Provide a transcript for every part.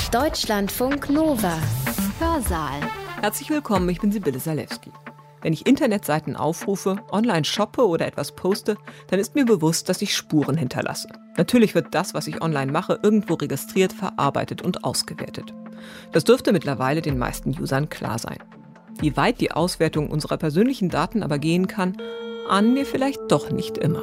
Deutschlandfunk Nova. Hörsaal. Herzlich willkommen, ich bin Sibylle Salewski. Wenn ich Internetseiten aufrufe, online shoppe oder etwas poste, dann ist mir bewusst, dass ich Spuren hinterlasse. Natürlich wird das, was ich online mache, irgendwo registriert, verarbeitet und ausgewertet. Das dürfte mittlerweile den meisten Usern klar sein. Wie weit die Auswertung unserer persönlichen Daten aber gehen kann, ahnen wir vielleicht doch nicht immer.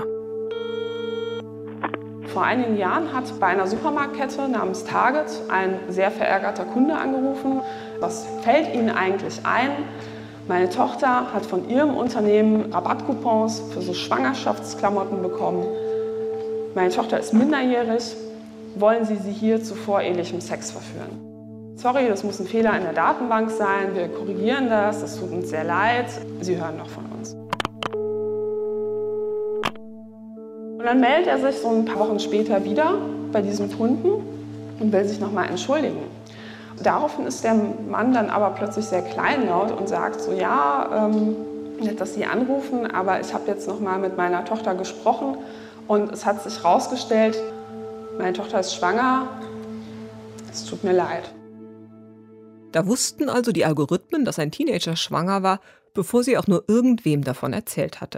Vor einigen Jahren hat bei einer Supermarktkette namens Target ein sehr verärgerter Kunde angerufen. Was fällt Ihnen eigentlich ein? Meine Tochter hat von ihrem Unternehmen Rabattcoupons für so Schwangerschaftsklamotten bekommen. Meine Tochter ist minderjährig. Wollen Sie sie hier zu vorehelichem Sex verführen? Sorry, das muss ein Fehler in der Datenbank sein. Wir korrigieren das. Das tut uns sehr leid. Sie hören noch von uns. Und dann meldet er sich so ein paar Wochen später wieder bei diesem Kunden und will sich nochmal entschuldigen. Daraufhin ist der Mann dann aber plötzlich sehr kleinlaut und sagt so, ja, nett, dass Sie anrufen, aber ich habe jetzt nochmal mit meiner Tochter gesprochen und es hat sich herausgestellt, meine Tochter ist schwanger, es tut mir leid. Da wussten also die Algorithmen, dass ein Teenager schwanger war, bevor sie auch nur irgendwem davon erzählt hatte.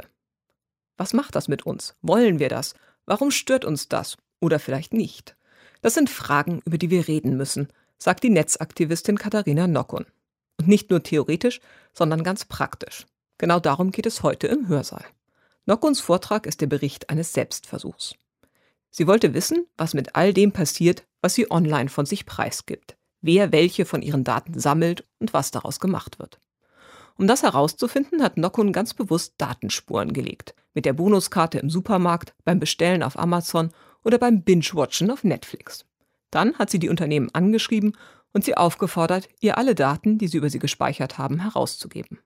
Was macht das mit uns? Wollen wir das? Warum stört uns das? Oder vielleicht nicht? Das sind Fragen, über die wir reden müssen, sagt die Netzaktivistin Katharina Nockun. Und nicht nur theoretisch, sondern ganz praktisch. Genau darum geht es heute im Hörsaal. Nockuns Vortrag ist der Bericht eines Selbstversuchs. Sie wollte wissen, was mit all dem passiert, was sie online von sich preisgibt, wer welche von ihren Daten sammelt und was daraus gemacht wird. Um das herauszufinden, hat Nockun ganz bewusst Datenspuren gelegt. Mit der Bonuskarte im Supermarkt, beim Bestellen auf Amazon oder beim Binge-Watchen auf Netflix. Dann hat sie die Unternehmen angeschrieben und sie aufgefordert, ihr alle Daten, die sie über sie gespeichert haben, herauszugeben.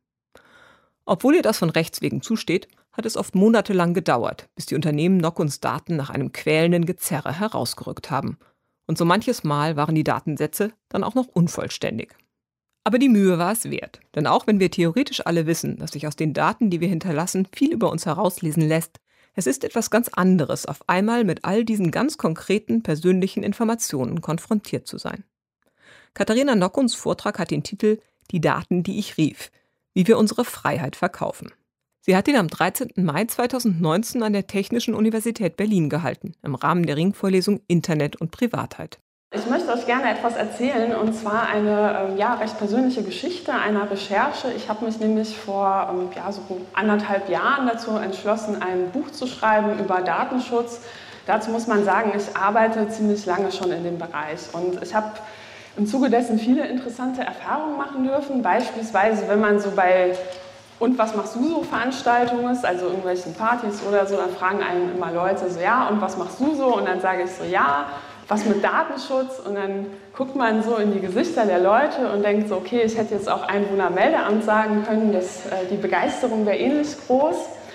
Obwohl ihr das von Rechts wegen zusteht, hat es oft monatelang gedauert, bis die Unternehmen Nockuns Daten nach einem quälenden Gezerre herausgerückt haben. Und so manches Mal waren die Datensätze dann auch noch unvollständig. Aber die Mühe war es wert, denn auch wenn wir theoretisch alle wissen, dass sich aus den Daten, die wir hinterlassen, viel über uns herauslesen lässt, es ist etwas ganz anderes, auf einmal mit all diesen ganz konkreten persönlichen Informationen konfrontiert zu sein. Katharina Nockuns Vortrag hat den Titel »Die Daten, die ich rief. Wie wir unsere Freiheit verkaufen«. Sie hat ihn am 13. Mai 2019 an der Technischen Universität Berlin gehalten, im Rahmen der Ringvorlesung Internet und Privatheit. Ich möchte euch gerne etwas erzählen, und zwar eine recht persönliche Geschichte einer Recherche. Ich habe mich nämlich vor so 1,5 Jahren dazu entschlossen, ein Buch zu schreiben über Datenschutz. Dazu muss man sagen, ich arbeite ziemlich lange schon in dem Bereich und ich habe im Zuge dessen viele interessante Erfahrungen machen dürfen. Beispielsweise, wenn man so bei „Und was machst du so?" Veranstaltungen ist, also irgendwelchen Partys oder so, dann fragen einen immer Leute so, ja, und was machst du so? Und dann sage ich so, ja, was mit Datenschutz, und dann guckt man so in die Gesichter der Leute und denkt so, okay, ich hätte jetzt auch Einwohnermeldeamt sagen können, dass die Begeisterung wäre ähnlich groß.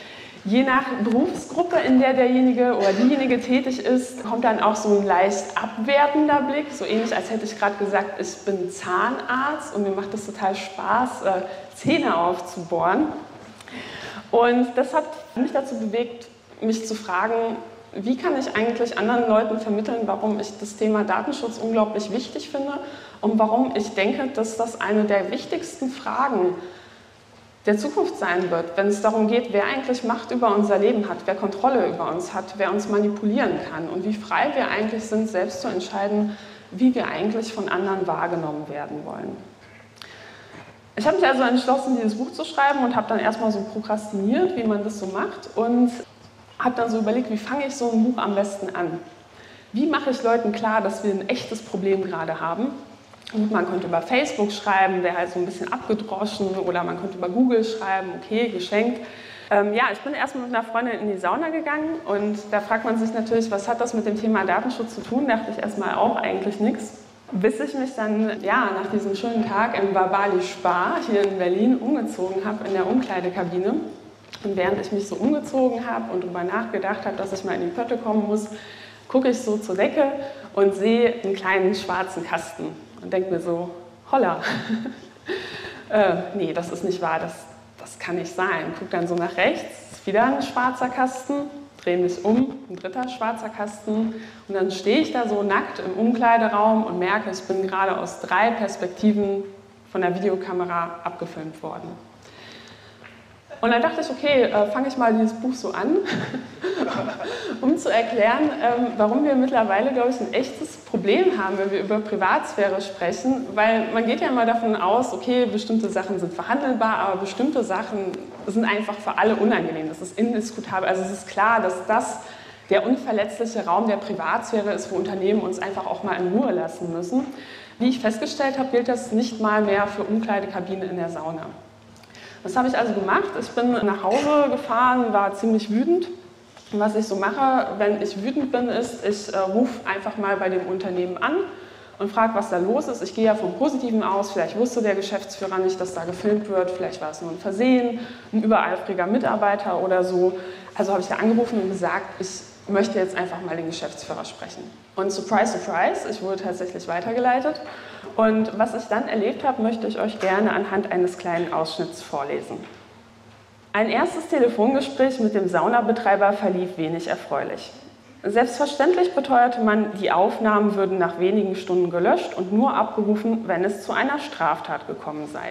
Je nach Berufsgruppe, in der derjenige oder diejenige tätig ist, kommt dann auch so ein leicht abwertender Blick, so ähnlich als hätte ich gerade gesagt, ich bin Zahnarzt und mir macht es total Spaß, Zähne aufzubohren. Und das hat mich dazu bewegt, mich zu fragen, wie kann ich eigentlich anderen Leuten vermitteln, warum ich das Thema Datenschutz unglaublich wichtig finde und warum ich denke, dass das eine der wichtigsten Fragen der Zukunft sein wird, wenn es darum geht, wer eigentlich Macht über unser Leben hat, wer Kontrolle über uns hat, wer uns manipulieren kann und wie frei wir eigentlich sind, selbst zu entscheiden, wie wir eigentlich von anderen wahrgenommen werden wollen. Ich habe mich also entschlossen, dieses Buch zu schreiben und habe dann erstmal so prokrastiniert, wie man das so macht, und habe dann so überlegt, wie fange ich so ein Buch am besten an? Wie mache ich Leuten klar, dass wir ein echtes Problem gerade haben? Und man könnte über Facebook schreiben, wäre halt so ein bisschen abgedroschen, oder man könnte über Google schreiben, okay, geschenkt. Ich bin erstmal mit einer Freundin in die Sauna gegangen und da fragt man sich natürlich, was hat das mit dem Thema Datenschutz zu tun? Dachte ich erstmal auch eigentlich nichts. Bis ich mich dann nach diesem schönen Tag im Babali Spa hier in Berlin umgezogen habe in der Umkleidekabine. Und während ich mich so umgezogen habe und darüber nachgedacht habe, dass ich mal in die Pötte kommen muss, gucke ich so zur Decke und sehe einen kleinen schwarzen Kasten und denke mir so, holla, nee, das ist nicht wahr, das kann nicht sein. Gucke dann so nach rechts, ist wieder ein schwarzer Kasten drehe mich um, ein dritter schwarzer Kasten. Und dann stehe ich da so nackt im Umkleideraum und merke, ich bin gerade aus 3 Perspektiven von der Videokamera abgefilmt worden. Und dann dachte ich, okay, fange ich mal dieses Buch so an, um zu erklären, warum wir mittlerweile, glaube ich, ein echtes Problem haben, wenn wir über Privatsphäre sprechen. Weil man geht ja immer davon aus, okay, bestimmte Sachen sind verhandelbar, aber bestimmte Sachen sind einfach für alle unangenehm. Das ist indiskutabel. Also es ist klar, dass das der unverletzliche Raum der Privatsphäre ist, wo Unternehmen uns einfach auch mal in Ruhe lassen müssen. Wie ich festgestellt habe, gilt das nicht mal mehr für Umkleidekabinen in der Sauna. Was habe ich also gemacht? Ich bin nach Hause gefahren, war ziemlich wütend. Und was ich so mache, wenn ich wütend bin, ist, ich rufe einfach mal bei dem Unternehmen an und frage, was da los ist. Ich gehe ja vom Positiven aus, vielleicht wusste der Geschäftsführer nicht, dass da gefilmt wird, vielleicht war es nur ein Versehen, ein übereifriger Mitarbeiter oder so. Also habe ich da angerufen und gesagt, ich möchte jetzt einfach mal den Geschäftsführer sprechen. Und surprise, surprise, ich wurde tatsächlich weitergeleitet. Und was ich dann erlebt habe, möchte ich euch gerne anhand eines kleinen Ausschnitts vorlesen. Ein erstes Telefongespräch mit dem Saunabetreiber verlief wenig erfreulich. Selbstverständlich beteuerte man, die Aufnahmen würden nach wenigen Stunden gelöscht und nur abgerufen, wenn es zu einer Straftat gekommen sei.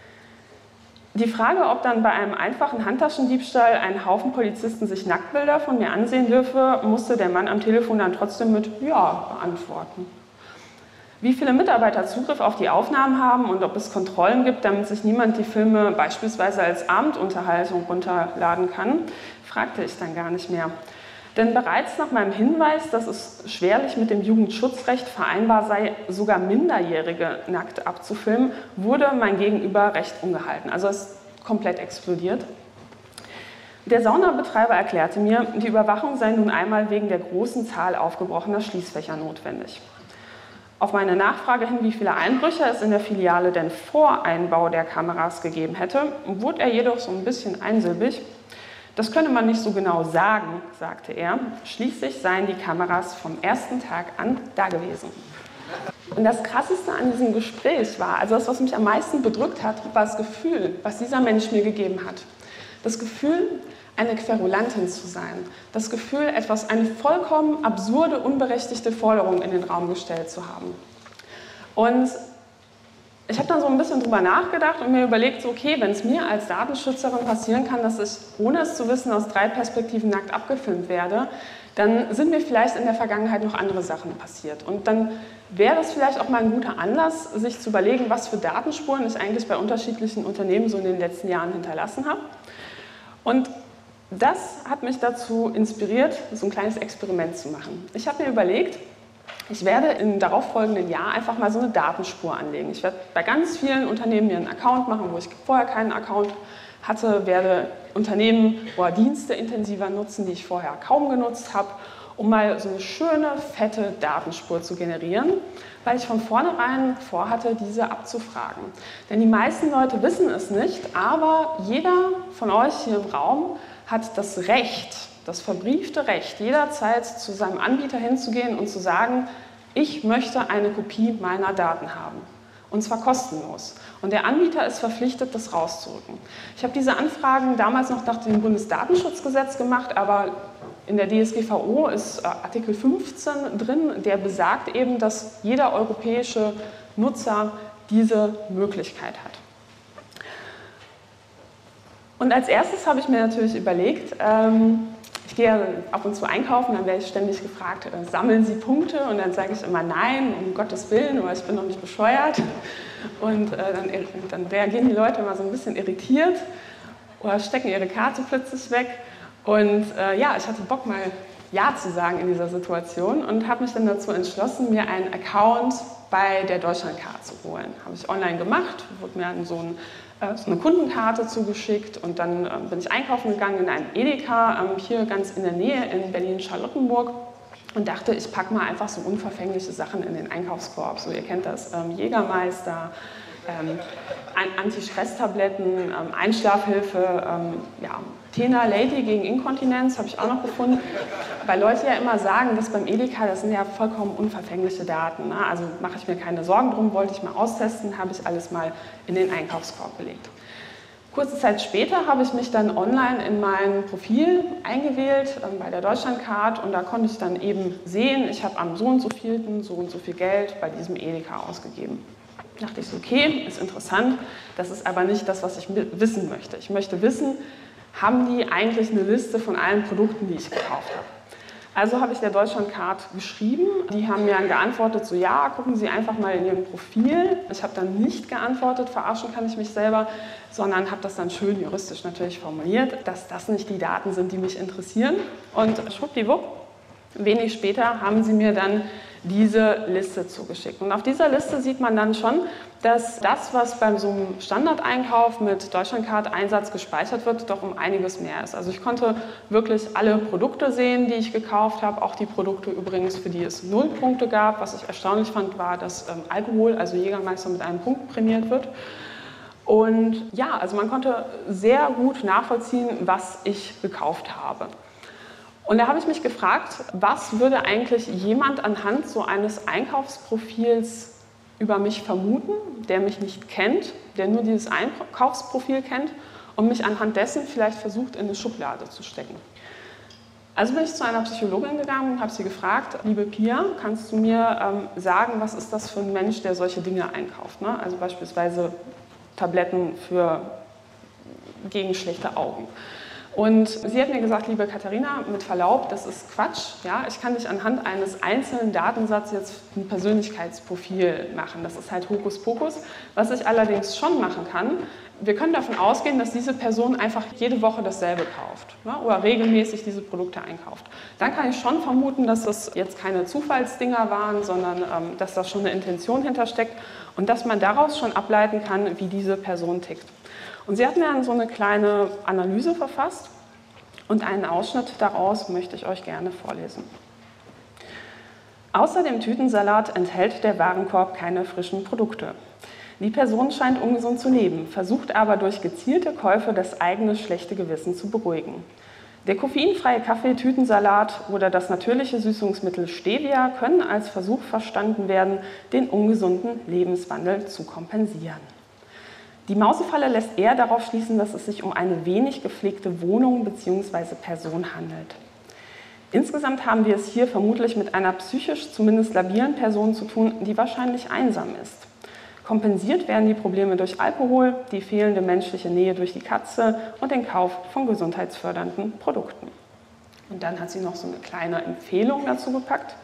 Die Frage, ob dann bei einem einfachen Handtaschendiebstahl ein Haufen Polizisten sich Nacktbilder von mir ansehen dürfe, musste der Mann am Telefon dann trotzdem mit Ja beantworten. Wie viele Mitarbeiter Zugriff auf die Aufnahmen haben und ob es Kontrollen gibt, damit sich niemand die Filme beispielsweise als Abendunterhaltung runterladen kann, fragte ich dann gar nicht mehr. Denn bereits nach meinem Hinweis, dass es schwerlich mit dem Jugendschutzrecht vereinbar sei, sogar Minderjährige nackt abzufilmen, wurde mein Gegenüber recht ungehalten. Also es ist komplett explodiert. Der Saunabetreiber erklärte mir, die Überwachung sei nun einmal wegen der großen Zahl aufgebrochener Schließfächer notwendig. Auf meine Nachfrage hin, wie viele Einbrüche es in der Filiale denn vor Einbau der Kameras gegeben hätte, wurde er jedoch so ein bisschen einsilbig. Das könne man nicht so genau sagen, sagte er. Schließlich seien die Kameras vom ersten Tag an da gewesen. Und das Krasseste an diesem Gespräch war, also das, was mich am meisten bedrückt hat, war das Gefühl, was dieser Mensch mir gegeben hat. Das Gefühl, eine Querulantin zu sein. Das Gefühl, eine vollkommen absurde, unberechtigte Forderung in den Raum gestellt zu haben. Und ich habe dann so ein bisschen drüber nachgedacht und mir überlegt, so, okay, wenn es mir als Datenschützerin passieren kann, dass ich, ohne es zu wissen, aus 3 Perspektiven nackt abgefilmt werde, dann sind mir vielleicht in der Vergangenheit noch andere Sachen passiert. Und dann wäre das vielleicht auch mal ein guter Anlass, sich zu überlegen, was für Datenspuren ich eigentlich bei unterschiedlichen Unternehmen so in den letzten Jahren hinterlassen habe. Und das hat mich dazu inspiriert, so ein kleines Experiment zu machen. Ich habe mir überlegt, ich werde im darauffolgenden Jahr einfach mal so eine Datenspur anlegen. Ich werde bei ganz vielen Unternehmen mir einen Account machen, wo ich vorher keinen Account hatte, werde Unternehmen oder Dienste intensiver nutzen, die ich vorher kaum genutzt habe, um mal so eine schöne, fette Datenspur zu generieren, weil ich von vornherein vorhatte, diese abzufragen. Denn die meisten Leute wissen es nicht, aber jeder von euch hier im Raum hat das Recht, das verbriefte Recht, jederzeit zu seinem Anbieter hinzugehen und zu sagen, ich möchte eine Kopie meiner Daten haben. Und zwar kostenlos. Und der Anbieter ist verpflichtet, das rauszurücken. Ich habe diese Anfragen damals noch nach dem Bundesdatenschutzgesetz gemacht, aber in der DSGVO ist Artikel 15 drin, der besagt eben, dass jeder europäische Nutzer diese Möglichkeit hat. Und als erstes habe ich mir natürlich überlegt, ich gehe ab und zu einkaufen, dann werde ich ständig gefragt, sammeln Sie Punkte? Und dann sage ich immer nein, um Gottes Willen, oder ich bin noch nicht bescheuert. Und dann reagieren die Leute immer so ein bisschen irritiert oder stecken ihre Karte plötzlich weg. Und ja, ich hatte Bock mal Ja zu sagen in dieser Situation und habe mich dann dazu entschlossen, mir einen Account bei der Deutschlandcard zu holen. Habe ich online gemacht, wurde mir dann so eine Kundenkarte zugeschickt und dann bin ich einkaufen gegangen in einem Edeka, hier ganz in der Nähe in Berlin-Charlottenburg und dachte, ich packe mal einfach so unverfängliche Sachen in den Einkaufskorb. So, ihr kennt das, Jägermeister, Anti-Stress-Tabletten, Einschlafhilfe, ja, Tena Lady gegen Inkontinenz habe ich auch noch gefunden, weil Leute ja immer sagen, dass beim Edeka, das sind ja vollkommen unverfängliche Daten, ne? Also mache ich mir keine Sorgen drum, wollte ich mal austesten, habe ich alles mal in den Einkaufskorb gelegt. Kurze Zeit später habe ich mich dann online in mein Profil eingewählt bei der Deutschlandcard und da konnte ich dann eben sehen, ich habe am so und so viel Geld bei diesem Edeka ausgegeben. Da dachte ich so, okay, ist interessant, das ist aber nicht das, was ich wissen möchte. Ich möchte wissen, haben die eigentlich eine Liste von allen Produkten, die ich gekauft habe? Also habe ich der Deutschlandcard geschrieben. Die haben mir dann geantwortet, so ja, gucken Sie einfach mal in Ihrem Profil. Ich habe dann nicht geantwortet, verarschen kann ich mich selber, sondern habe das dann schön juristisch natürlich formuliert, dass das nicht die Daten sind, die mich interessieren. Und schwuppdiwupp, wenig später haben sie mir dann diese Liste zugeschickt. Und auf dieser Liste sieht man dann schon, dass das, was beim so einem Standardeinkauf mit Deutschlandcard-Einsatz gespeichert wird, doch um einiges mehr ist. Also ich konnte wirklich alle Produkte sehen, die ich gekauft habe, auch die Produkte übrigens, für die es 0 Punkte gab. Was ich erstaunlich fand, war, dass Alkohol, also Jägermeister, mit einem Punkt prämiert wird. Und ja, also man konnte sehr gut nachvollziehen, was ich gekauft habe. Und da habe ich mich gefragt, was würde eigentlich jemand anhand so eines Einkaufsprofils über mich vermuten, der mich nicht kennt, der nur dieses Einkaufsprofil kennt und mich anhand dessen vielleicht versucht, in eine Schublade zu stecken. Also bin ich zu einer Psychologin gegangen und habe sie gefragt, liebe Pia, kannst du mir sagen, was ist das für ein Mensch, der solche Dinge einkauft? Ne? Also beispielsweise Tabletten gegen schlechte Augen. Und sie hat mir gesagt, liebe Katharina, mit Verlaub, das ist Quatsch. Ja? Ich kann nicht anhand eines einzelnen Datensatzes jetzt ein Persönlichkeitsprofil machen. Das ist halt Hokuspokus. Was ich allerdings schon machen kann, wir können davon ausgehen, dass diese Person einfach jede Woche dasselbe kauft, ne? Oder regelmäßig diese Produkte einkauft. Dann kann ich schon vermuten, dass das jetzt keine Zufallsdinger waren, sondern dass da schon eine Intention hintersteckt und dass man daraus schon ableiten kann, wie diese Person tickt. Und sie hat mir dann so eine kleine Analyse verfasst und einen Ausschnitt daraus möchte ich euch gerne vorlesen. Außer dem Tütensalat enthält der Warenkorb keine frischen Produkte. Die Person scheint ungesund zu leben, versucht aber durch gezielte Käufe das eigene schlechte Gewissen zu beruhigen. Der koffeinfreie Kaffee-Tütensalat oder das natürliche Süßungsmittel Stevia können als Versuch verstanden werden, den ungesunden Lebenswandel zu kompensieren. Die Mausefalle lässt eher darauf schließen, dass es sich um eine wenig gepflegte Wohnung bzw. Person handelt. Insgesamt haben wir es hier vermutlich mit einer psychisch zumindest labilen Person zu tun, die wahrscheinlich einsam ist. Kompensiert werden die Probleme durch Alkohol, die fehlende menschliche Nähe durch die Katze und den Kauf von gesundheitsfördernden Produkten. Und dann hat sie noch so eine kleine Empfehlung dazu gepackt.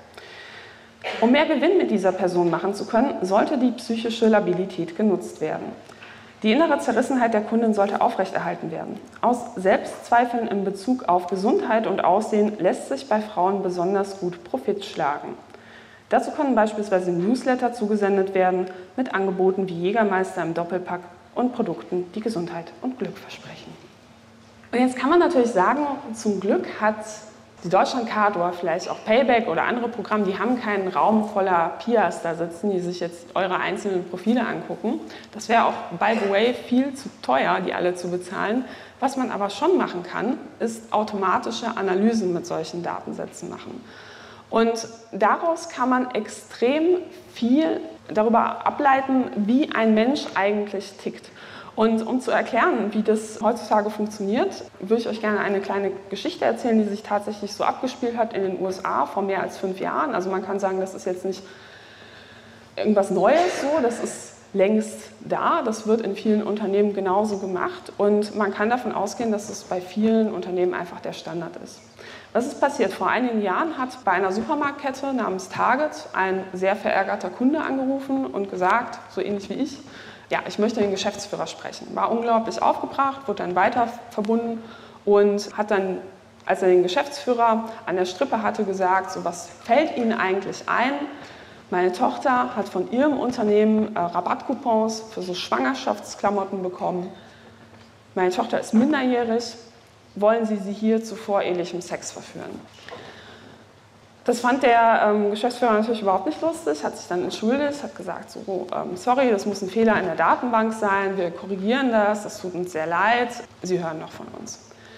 Um mehr Gewinn mit dieser Person machen zu können, sollte die psychische Labilität genutzt werden. Die innere Zerrissenheit der Kundin sollte aufrechterhalten werden. Aus Selbstzweifeln in Bezug auf Gesundheit und Aussehen lässt sich bei Frauen besonders gut Profit schlagen. Dazu können beispielsweise Newsletter zugesendet werden mit Angeboten wie Jägermeister im Doppelpack und Produkten, die Gesundheit und Glück versprechen. Und jetzt kann man natürlich sagen, zum Glück hat die Deutschlandcard oder vielleicht auch Payback oder andere Programme, die haben keinen Raum voller Pias da sitzen, die sich jetzt eure einzelnen Profile angucken. Das wäre auch, by the way, viel zu teuer, die alle zu bezahlen. Was man aber schon machen kann, ist automatische Analysen mit solchen Datensätzen machen. Und daraus kann man extrem viel darüber ableiten, wie ein Mensch eigentlich tickt. Und um zu erklären, wie das heutzutage funktioniert, würde ich euch gerne eine kleine Geschichte erzählen, die sich tatsächlich so abgespielt hat in den USA vor mehr als 5 Jahren. Also man kann sagen, das ist jetzt nicht irgendwas Neues so, das ist längst da. Das wird in vielen Unternehmen genauso gemacht und man kann davon ausgehen, dass es bei vielen Unternehmen einfach der Standard ist. Was ist passiert? Vor einigen Jahren hat bei einer Supermarktkette namens Target ein sehr verärgerter Kunde angerufen und gesagt, so ähnlich wie ich, ja, ich möchte den Geschäftsführer sprechen. War unglaublich aufgebracht, wurde dann weiter verbunden und hat dann, als er den Geschäftsführer an der Strippe hatte, gesagt, so was fällt Ihnen eigentlich ein? Meine Tochter hat von ihrem Unternehmen Rabattcoupons für so Schwangerschaftsklamotten bekommen. Meine Tochter ist minderjährig. Wollen Sie sie hier zu vorehelichem Sex verführen? Das fand der Geschäftsführer natürlich überhaupt nicht lustig, hat sich dann entschuldigt, hat gesagt, so, sorry, das muss ein Fehler in der Datenbank sein, wir korrigieren das tut uns sehr leid, Sie hören noch von uns.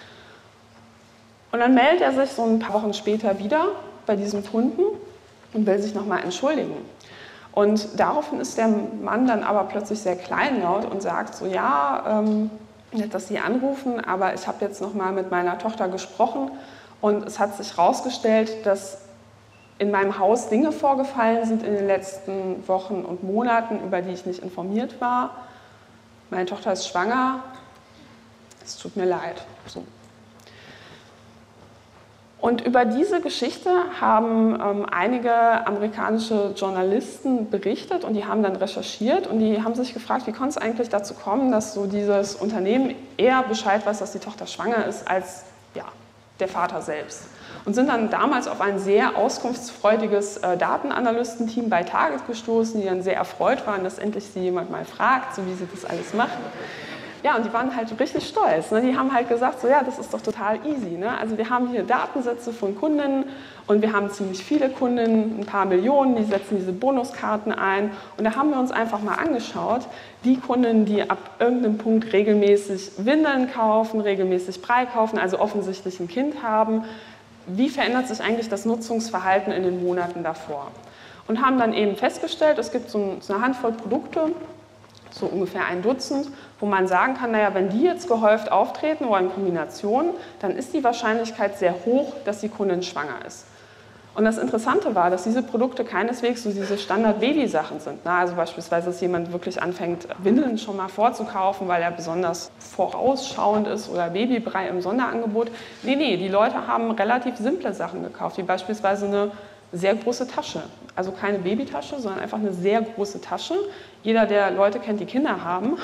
Und dann meldet er sich so ein paar Wochen später wieder bei diesem Kunden und will sich nochmal entschuldigen. Und daraufhin ist der Mann dann aber plötzlich sehr kleinlaut und sagt so, ja, nett, dass Sie anrufen, aber ich habe jetzt noch mal mit meiner Tochter gesprochen und es hat sich herausgestellt, dass in meinem Haus Dinge vorgefallen sind in den letzten Wochen und Monaten, über die ich nicht informiert war. Meine Tochter ist schwanger, es tut mir leid. So. Und über diese Geschichte haben einige amerikanische Journalisten berichtet und die haben dann recherchiert und die haben sich gefragt, wie konnte es eigentlich dazu kommen, dass so dieses Unternehmen eher Bescheid weiß, dass die Tochter schwanger ist, als der Vater selbst. Und sind dann damals auf ein sehr auskunftsfreudiges Datenanalystenteam bei Target gestoßen, die dann sehr erfreut waren, dass endlich sie jemand mal fragt, so wie sie das alles machen. Ja, und die waren halt richtig stolz. Ne? Die haben halt gesagt, so, ja, das ist doch total easy. Ne? Also wir haben hier Datensätze von Kunden und wir haben ziemlich viele Kunden, ein paar Millionen, die setzen diese Bonuskarten ein. Und da haben wir uns einfach mal angeschaut, die Kunden, die ab irgendeinem Punkt regelmäßig Windeln kaufen, regelmäßig Brei kaufen, also offensichtlich ein Kind haben, wie verändert sich eigentlich das Nutzungsverhalten in den Monaten davor? Und haben dann eben festgestellt, es gibt so eine Handvoll Produkte, so ungefähr ein Dutzend, wo man sagen kann, naja, wenn die jetzt gehäuft auftreten oder in Kombination, dann ist die Wahrscheinlichkeit sehr hoch, dass die Kundin schwanger ist. Und das Interessante war, dass diese Produkte keineswegs so diese Standard-Baby-Sachen sind. Also beispielsweise, dass jemand wirklich anfängt, Windeln schon mal vorzukaufen, weil er besonders vorausschauend ist oder Babybrei im Sonderangebot. Nee, die Leute haben relativ simple Sachen gekauft, wie beispielsweise eine sehr große Tasche. Also keine Babytasche, sondern einfach eine sehr große Tasche. Jeder, der Leute kennt, die Kinder haben,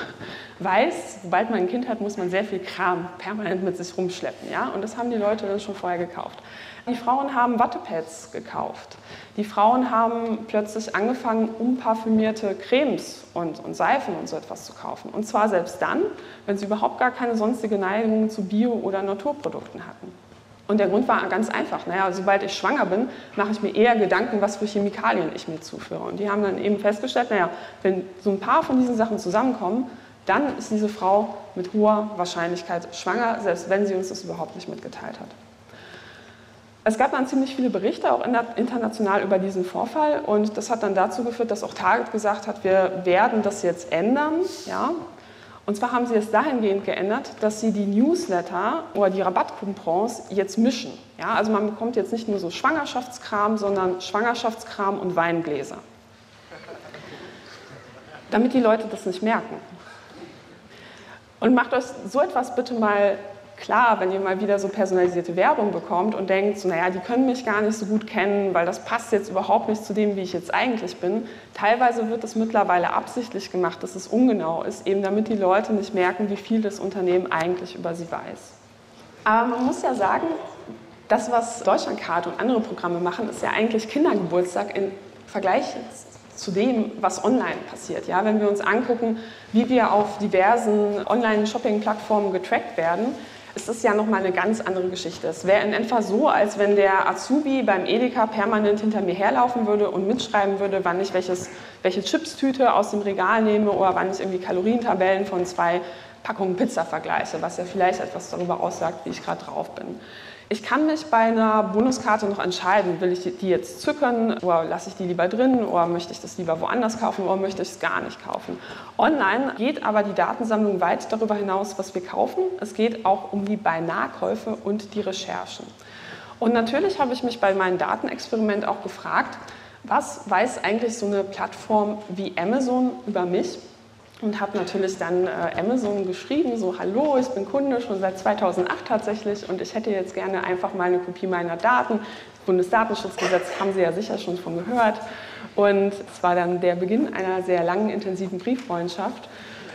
weiß, sobald man ein Kind hat, muss man sehr viel Kram permanent mit sich rumschleppen. Ja? Und das haben die Leute dann schon vorher gekauft. Die Frauen haben Wattepads gekauft. Die Frauen haben plötzlich angefangen, unparfümierte Cremes und Seifen und so etwas zu kaufen. Und zwar selbst dann, wenn sie überhaupt gar keine sonstige Neigung zu Bio- oder Naturprodukten hatten. Und der Grund war ganz einfach. Naja, sobald ich schwanger bin, mache ich mir eher Gedanken, was für Chemikalien ich mir zuführe. Und die haben dann eben festgestellt, naja, wenn so ein paar von diesen Sachen zusammenkommen, dann ist diese Frau mit hoher Wahrscheinlichkeit schwanger, selbst wenn sie uns das überhaupt nicht mitgeteilt hat. Es gab dann ziemlich viele Berichte, auch international, über diesen Vorfall. Und das hat dann dazu geführt, dass auch Target gesagt hat, wir werden das jetzt ändern. Ja? Und zwar haben sie es dahingehend geändert, dass sie die Newsletter oder die Rabattcoupons jetzt mischen. Ja? Also man bekommt jetzt nicht nur so Schwangerschaftskram, sondern Schwangerschaftskram und Weingläser. Damit die Leute das nicht merken. Und macht euch so etwas bitte mal klar, wenn ihr mal wieder so personalisierte Werbung bekommt und denkt, so, naja, die können mich gar nicht so gut kennen, weil das passt jetzt überhaupt nicht zu dem, wie ich jetzt eigentlich bin. Teilweise wird das mittlerweile absichtlich gemacht, dass es ungenau ist, eben damit die Leute nicht merken, wie viel das Unternehmen eigentlich über sie weiß. Aber man muss ja sagen, das, was Deutschlandkarte und andere Programme machen, ist ja eigentlich Kindergeburtstag im Vergleich zu dem, was online passiert. Ja, wenn wir uns angucken, wie wir auf diversen Online-Shopping-Plattformen getrackt werden, ist das ja nochmal eine ganz andere Geschichte. Es wäre in etwa so, als wenn der Azubi beim Edeka permanent hinter mir herlaufen würde und mitschreiben würde, wann ich welche Chipstüte aus dem Regal nehme oder wann ich irgendwie Kalorientabellen von 2 Packungen Pizza vergleiche, was ja vielleicht etwas darüber aussagt, wie ich gerade drauf bin. Ich kann mich bei einer Bonuskarte noch entscheiden, will ich die jetzt zücken oder lasse ich die lieber drin oder möchte ich das lieber woanders kaufen oder möchte ich es gar nicht kaufen. Online geht aber die Datensammlung weit darüber hinaus, was wir kaufen. Es geht auch um die Beinahekäufe und die Recherchen. Und natürlich habe ich mich bei meinem Datenexperiment auch gefragt, was weiß eigentlich so eine Plattform wie Amazon über mich? Und habe natürlich dann Amazon geschrieben, so hallo, ich bin Kunde schon seit 2008 tatsächlich und ich hätte jetzt gerne einfach mal eine Kopie meiner Daten. Das Bundesdatenschutzgesetz haben Sie ja sicher schon von gehört. Und es war dann der Beginn einer sehr langen, intensiven Brieffreundschaft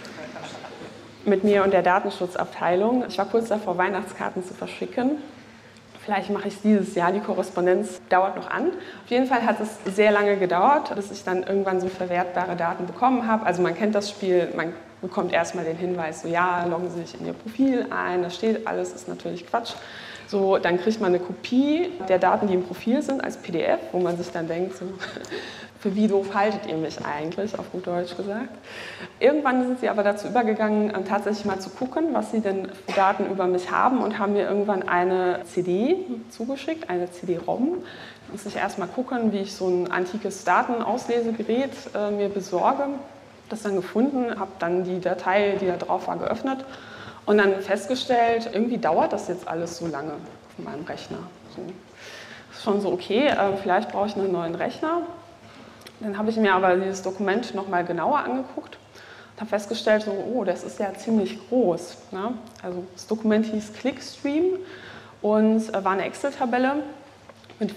mit mir und der Datenschutzabteilung. Ich war kurz davor, Weihnachtskarten zu verschicken. Vielleicht mache ich es dieses Jahr, die Korrespondenz dauert noch an. Auf jeden Fall hat es sehr lange gedauert, bis ich dann irgendwann so verwertbare Daten bekommen habe. Also man kennt das Spiel, man bekommt erstmal den Hinweis, so ja, loggen Sie sich in Ihr Profil ein, da steht alles, ist natürlich Quatsch. So, dann kriegt man eine Kopie der Daten, die im Profil sind, als PDF, wo man sich dann denkt, so, für wie doof haltet ihr mich eigentlich, auf gut Deutsch gesagt. Irgendwann sind sie aber dazu übergegangen, tatsächlich mal zu gucken, was sie denn für Daten über mich haben und haben mir irgendwann eine CD zugeschickt, eine CD-ROM. Da muss ich erstmal gucken, wie ich so ein antikes Datenauslesegerät mir besorge. Das dann gefunden, habe dann die Datei, die da drauf war, geöffnet Und dann festgestellt, irgendwie dauert das jetzt alles so lange auf meinem Rechner. So. Das ist schon so, okay, vielleicht brauche ich einen neuen Rechner. Dann habe ich mir aber dieses Dokument nochmal genauer angeguckt und habe festgestellt, so, oh, das ist ja ziemlich groß. Ne? Also das Dokument hieß Clickstream und war eine Excel-Tabelle mit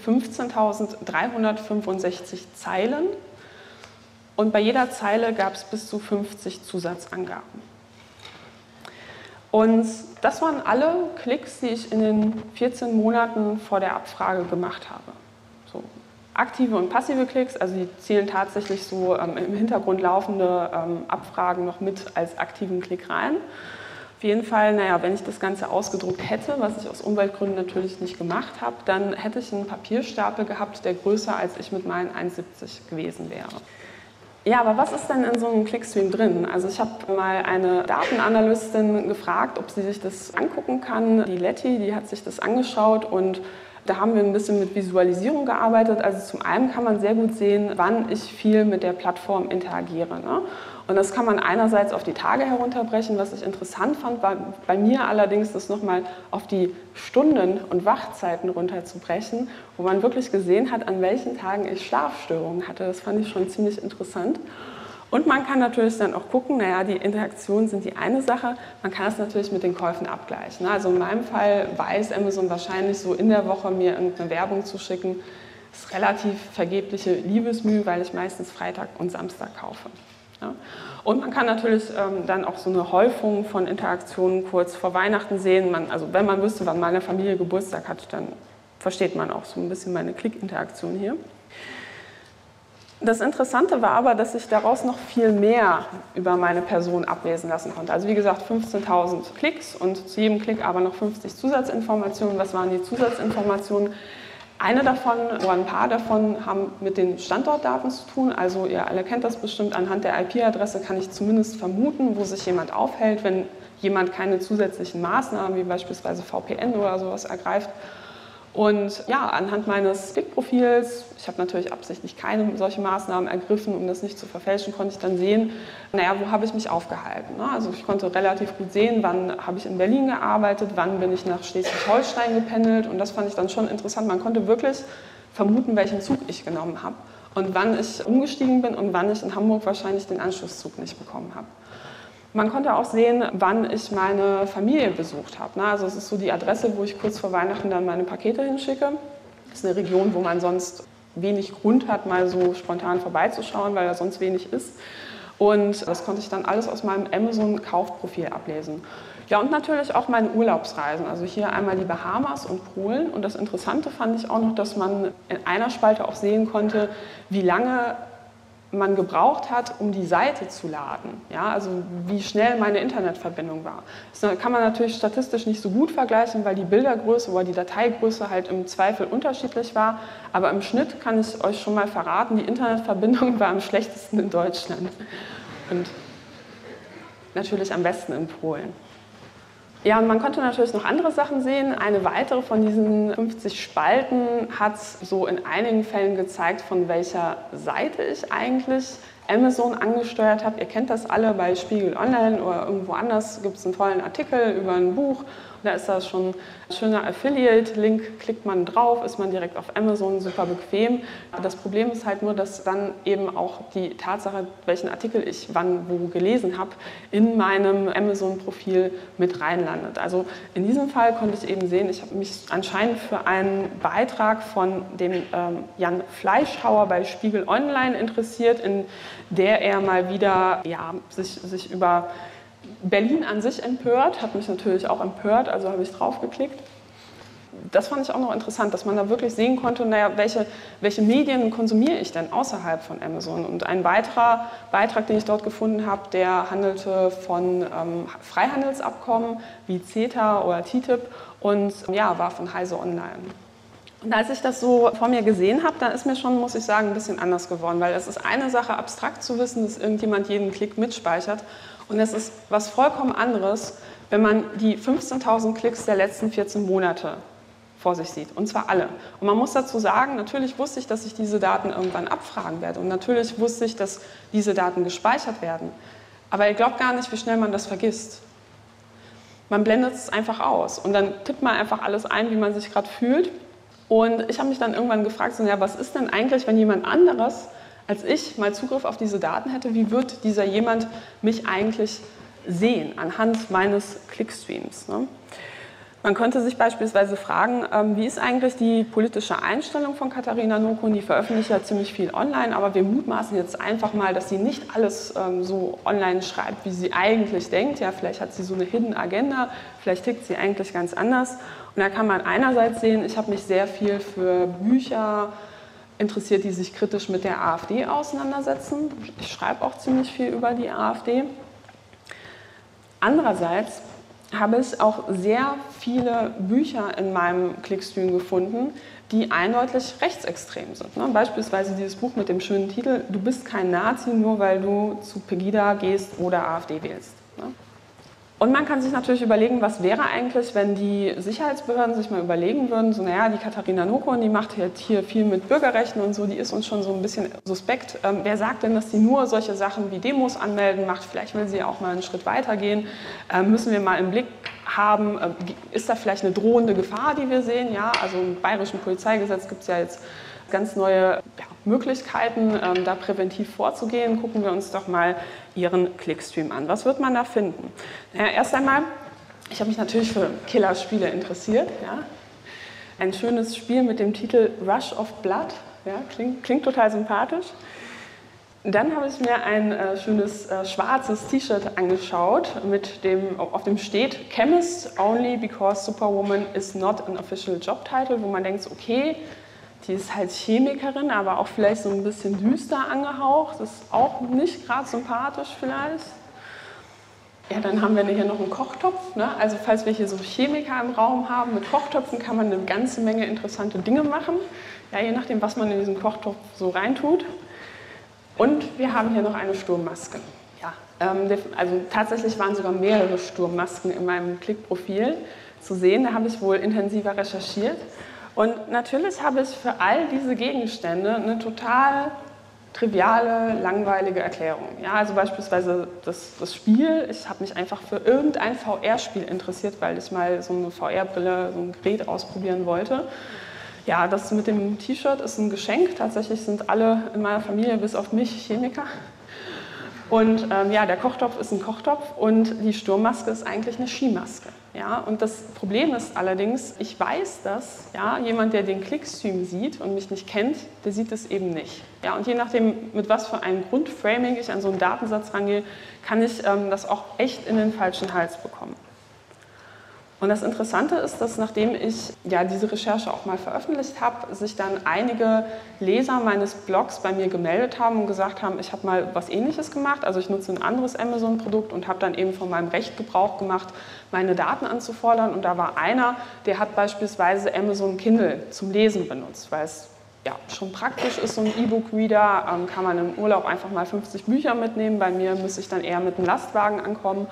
15.365 Zeilen. Und bei jeder Zeile gab es bis zu 50 Zusatzangaben. Und das waren alle Klicks, die ich in den 14 Monaten vor der Abfrage gemacht habe. So, aktive und passive Klicks, also die zählen tatsächlich so im Hintergrund laufende Abfragen noch mit als aktiven Klick rein. Auf jeden Fall, naja, wenn ich das Ganze ausgedruckt hätte, was ich aus Umweltgründen natürlich nicht gemacht habe, dann hätte ich einen Papierstapel gehabt, der größer als ich mit meinen 1,70 gewesen wäre. Ja, aber was ist denn in so einem Clickstream drin? Also ich habe mal eine Datenanalystin gefragt, ob sie sich das angucken kann. Die Letty, die hat sich das angeschaut und da haben wir ein bisschen mit Visualisierung gearbeitet. Also zum einen kann man sehr gut sehen, wann ich viel mit der Plattform interagiere. Ne? Und das kann man einerseits auf die Tage herunterbrechen, was ich interessant fand, war bei mir allerdings das nochmal auf die Stunden und Wachzeiten runterzubrechen, wo man wirklich gesehen hat, an welchen Tagen ich Schlafstörungen hatte. Das fand ich schon ziemlich interessant. Und man kann natürlich dann auch gucken, naja, die Interaktionen sind die eine Sache, man kann es natürlich mit den Käufen abgleichen. Also in meinem Fall weiß Amazon wahrscheinlich so in der Woche mir irgendeine Werbung zu schicken. Das ist relativ vergebliche Liebesmüh, weil ich meistens Freitag und Samstag kaufe. Ja. Und man kann natürlich dann auch so eine Häufung von Interaktionen kurz vor Weihnachten sehen. Also wenn man wüsste, wann meine Familie Geburtstag hat, dann versteht man auch so ein bisschen meine Klickinteraktion hier. Das Interessante war aber, dass ich daraus noch viel mehr über meine Person ablesen lassen konnte. Also wie gesagt, 15.000 Klicks und zu jedem Klick aber noch 50 Zusatzinformationen. Was waren die Zusatzinformationen? Eine davon oder ein paar davon haben mit den Standortdaten zu tun. Also ihr alle kennt das bestimmt, anhand der IP-Adresse kann ich zumindest vermuten, wo sich jemand aufhält, wenn jemand keine zusätzlichen Maßnahmen wie beispielsweise VPN oder sowas ergreift. Und ja, anhand meines Klickprofils, ich habe natürlich absichtlich keine solche Maßnahmen ergriffen, um das nicht zu verfälschen, konnte ich dann sehen, naja, wo habe ich mich aufgehalten. Ne? Also ich konnte relativ gut sehen, wann habe ich in Berlin gearbeitet, wann bin ich nach Schleswig-Holstein gependelt und das fand ich dann schon interessant. Man konnte wirklich vermuten, welchen Zug ich genommen habe und wann ich umgestiegen bin und wann ich in Hamburg wahrscheinlich den Anschlusszug nicht bekommen habe. Man konnte auch sehen, wann ich meine Familie besucht habe. Also es ist so die Adresse, wo ich kurz vor Weihnachten dann meine Pakete hinschicke. Das ist eine Region, wo man sonst wenig Grund hat, mal so spontan vorbeizuschauen, weil da sonst wenig ist. Und das konnte ich dann alles aus meinem Amazon-Kaufprofil ablesen. Ja, und natürlich auch meine Urlaubsreisen. Also hier einmal die Bahamas und Polen. Und das Interessante fand ich auch noch, dass man in einer Spalte auch sehen konnte, wie lange man gebraucht hat, um die Seite zu laden. Ja, also wie schnell meine Internetverbindung war. Das kann man natürlich statistisch nicht so gut vergleichen, weil die Bildergröße oder die Dateigröße halt im Zweifel unterschiedlich war. Aber im Schnitt kann ich euch schon mal verraten, die Internetverbindung war am schlechtesten in Deutschland. Und natürlich am besten in Polen. Ja, und man konnte natürlich noch andere Sachen sehen. Eine weitere von diesen 50 Spalten hat so in einigen Fällen gezeigt, von welcher Seite ich eigentlich Amazon angesteuert habe. Ihr kennt das alle, bei Spiegel Online oder irgendwo anders gibt es einen tollen Artikel über ein Buch. Und da ist das schon ein schöner Affiliate-Link, klickt man drauf, ist man direkt auf Amazon, super bequem. Das Problem ist halt nur, dass dann eben auch die Tatsache, welchen Artikel ich wann wo gelesen habe, in meinem Amazon-Profil mit reinlandet. Also in diesem Fall konnte ich eben sehen, ich habe mich anscheinend für einen Beitrag von dem Jan Fleischhauer bei Spiegel Online interessiert, in der er mal wieder sich über Berlin an sich empört, hat mich natürlich auch empört, also habe ich drauf geklickt. Das fand ich auch noch interessant, dass man da wirklich sehen konnte, naja, welche Medien konsumiere ich denn außerhalb von Amazon. Und ein weiterer Beitrag, den ich dort gefunden habe, der handelte von Freihandelsabkommen wie CETA oder TTIP und ja, war von Heise Online. Und als ich das so vor mir gesehen habe, dann ist mir schon, muss ich sagen, ein bisschen anders geworden, weil es ist eine Sache, abstrakt zu wissen, dass irgendjemand jeden Klick mitspeichert. Und es ist was vollkommen anderes, wenn man die 15.000 Klicks der letzten 14 Monate vor sich sieht. Und zwar alle. Und man muss dazu sagen, natürlich wusste ich, dass ich diese Daten irgendwann abfragen werde. Und natürlich wusste ich, dass diese Daten gespeichert werden. Aber ihr glaubt gar nicht, wie schnell man das vergisst. man blendet es einfach aus und dann tippt man einfach alles ein, wie man sich gerade fühlt. Und ich habe mich dann irgendwann gefragt, so, ja, was ist denn eigentlich, wenn jemand anderes als ich mal Zugriff auf diese Daten hätte, wie wird dieser jemand mich eigentlich sehen anhand meines Clickstreams? Ne? Man könnte sich beispielsweise fragen, wie ist eigentlich die politische Einstellung von Katharina Nokun? Die veröffentlicht ja ziemlich viel online, aber wir mutmaßen jetzt einfach mal, dass sie nicht alles so online schreibt, wie sie eigentlich denkt. Ja, vielleicht hat sie so eine Hidden Agenda, vielleicht tickt sie eigentlich ganz anders. Und da kann man einerseits sehen, ich habe mich sehr viel für Bücher interessiert, die sich kritisch mit der AfD auseinandersetzen. Ich schreibe auch ziemlich viel über die AfD. Andererseits habe ich auch sehr viele Bücher in meinem Clickstream gefunden, die eindeutig rechtsextrem sind. Ne? Beispielsweise dieses Buch mit dem schönen Titel „Du bist kein Nazi, nur weil du zu Pegida gehst oder AfD wählst“. Ne? Und man kann sich natürlich überlegen, was wäre eigentlich, wenn die Sicherheitsbehörden sich mal überlegen würden, so naja, die Katharina Nokun, die macht halt hier viel mit Bürgerrechten und so, die ist uns schon so ein bisschen suspekt. Wer sagt denn, dass die nur solche Sachen wie Demos anmelden macht? Vielleicht will sie auch mal einen Schritt weiter gehen. Müssen wir mal im Blick haben, ist da vielleicht eine drohende Gefahr, die wir sehen? Ja, also im bayerischen Polizeigesetz gibt es ja jetzt ganz neue Möglichkeiten, da präventiv vorzugehen. Gucken wir uns doch mal Ihren Clickstream an. Was wird man da finden? Naja, erst einmal, ich habe mich natürlich für Killerspiele interessiert. Ja. Ein schönes Spiel mit dem Titel Rush of Blood. Ja, klingt total sympathisch. Dann habe ich mir ein schönes schwarzes T-Shirt angeschaut, auf dem steht Chemist only because Superwoman is not an official job title, wo man denkt, okay, die ist halt Chemikerin, aber auch vielleicht so ein bisschen düster angehaucht. Das ist auch nicht gerade sympathisch vielleicht. Ja, dann haben wir hier noch einen Kochtopf. Ne? Also falls wir hier so Chemiker im Raum haben, mit Kochtöpfen kann man eine ganze Menge interessante Dinge machen. Ja, je nachdem, was man in diesen Kochtopf so reintut. Und wir haben hier noch eine Sturmmaske. Ja, also tatsächlich waren sogar mehrere Sturmmasken in meinem Klickprofil zu sehen. Da habe ich wohl intensiver recherchiert. Und natürlich habe ich für all diese Gegenstände eine total triviale, langweilige Erklärung. Ja, also beispielsweise das Spiel. Ich habe mich einfach für irgendein VR-Spiel interessiert, weil ich mal so eine VR-Brille, so ein Gerät ausprobieren wollte. Ja, das mit dem T-Shirt ist ein Geschenk. Tatsächlich sind alle in meiner Familie, bis auf mich, Chemiker. Und ja, der Kochtopf ist ein Kochtopf und die Sturmmaske ist eigentlich eine Skimaske. Ja? Und das Problem ist allerdings, ich weiß das, ja, jemand, der den Clickstream sieht und mich nicht kennt, der sieht es eben nicht. Ja? Und je nachdem, mit was für einem Grundframing ich an so einen Datensatz rangehe, kann ich das auch echt in den falschen Hals bekommen. Und das Interessante ist, dass nachdem ich ja diese Recherche auch mal veröffentlicht habe, sich dann einige Leser meines Blogs bei mir gemeldet haben und gesagt haben, ich habe mal was Ähnliches gemacht, also ich nutze ein anderes Amazon-Produkt und habe dann eben von meinem Recht Gebrauch gemacht, meine Daten anzufordern. Und da war einer, der hat beispielsweise Amazon Kindle zum Lesen benutzt, weil es ja schon praktisch ist, so ein E-Book-Reader, kann man im Urlaub einfach mal 50 Bücher mitnehmen. Bei mir müsste ich dann eher mit einem Lastwagen ankommen.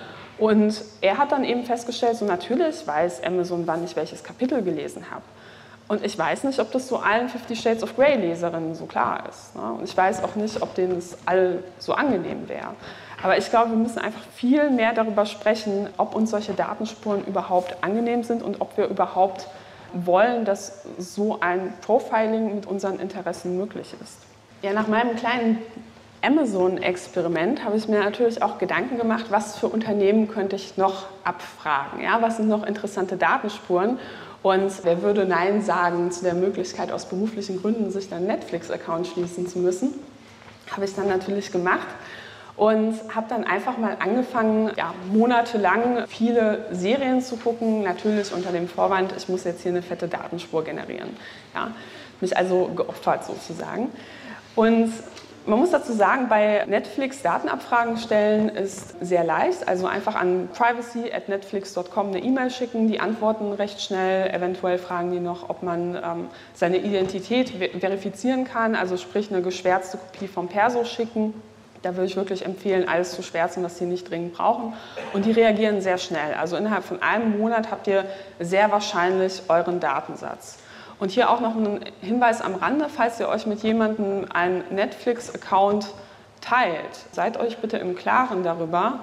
Und er hat dann eben festgestellt, so natürlich weiß Amazon, wann ich welches Kapitel gelesen habe. Und ich weiß nicht, ob das so allen 50 Shades of Grey Leserinnen so klar ist. Ne? Und ich weiß auch nicht, ob denen das all so angenehm wäre. Aber ich glaube, wir müssen einfach viel mehr darüber sprechen, ob uns solche Datenspuren überhaupt angenehm sind und ob wir überhaupt wollen, dass so ein Profiling mit unseren Interessen möglich ist. Ja, nach meinem kleinen Amazon-Experiment habe ich mir natürlich auch Gedanken gemacht, was für Unternehmen könnte ich noch abfragen. Ja, was sind noch interessante Datenspuren? Und wer würde Nein sagen zu der Möglichkeit, aus beruflichen Gründen sich dann einen Netflix-Account schließen zu müssen? Habe ich dann natürlich gemacht und habe dann einfach mal angefangen, ja, monatelang viele Serien zu gucken, natürlich unter dem Vorwand, ich muss jetzt hier eine fette Datenspur generieren. Ja, mich also geopfert sozusagen. Und man muss dazu sagen, bei Netflix Datenabfragen stellen ist sehr leicht. Also einfach an privacy@netflix.com eine E-Mail schicken, die antworten recht schnell. Eventuell fragen die noch, ob man seine Identität verifizieren kann, also sprich eine geschwärzte Kopie vom Perso schicken. Da würde ich wirklich empfehlen, alles zu schwärzen, was Sie nicht dringend brauchen. Und die reagieren sehr schnell. Also innerhalb von einem Monat habt ihr sehr wahrscheinlich euren Datensatz. Und hier auch noch ein Hinweis am Rande, falls ihr euch mit jemandem einen Netflix-Account teilt, seid euch bitte im Klaren darüber,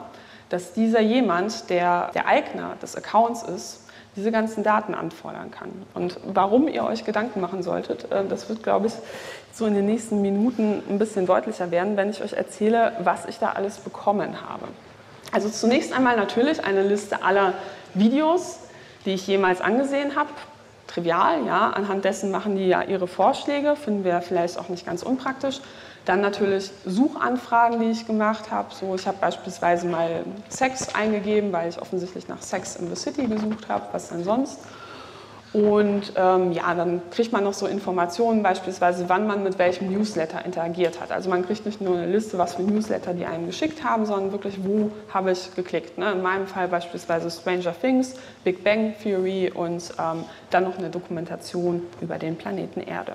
dass dieser jemand, der Eigner des Accounts ist, diese ganzen Daten anfordern kann. Und warum ihr euch Gedanken machen solltet, das wird, glaube ich, so in den nächsten Minuten ein bisschen deutlicher werden, wenn ich euch erzähle, was ich da alles bekommen habe. Also zunächst einmal natürlich eine Liste aller Videos, die ich jemals angesehen habe. Trivial, ja, anhand dessen machen die ja ihre Vorschläge, finden wir vielleicht auch nicht ganz unpraktisch. Dann natürlich Suchanfragen, die ich gemacht habe. So, ich habe beispielsweise mal Sex eingegeben, weil ich offensichtlich nach Sex in the City gesucht habe, was denn sonst. Und ja, dann kriegt man noch so Informationen, beispielsweise wann man mit welchem Newsletter interagiert hat. Also man kriegt nicht nur eine Liste, was für Newsletter die einem geschickt haben, sondern wirklich, wo habe ich geklickt. Ne? In meinem Fall beispielsweise Stranger Things, Big Bang Theory und dann noch eine Dokumentation über den Planeten Erde.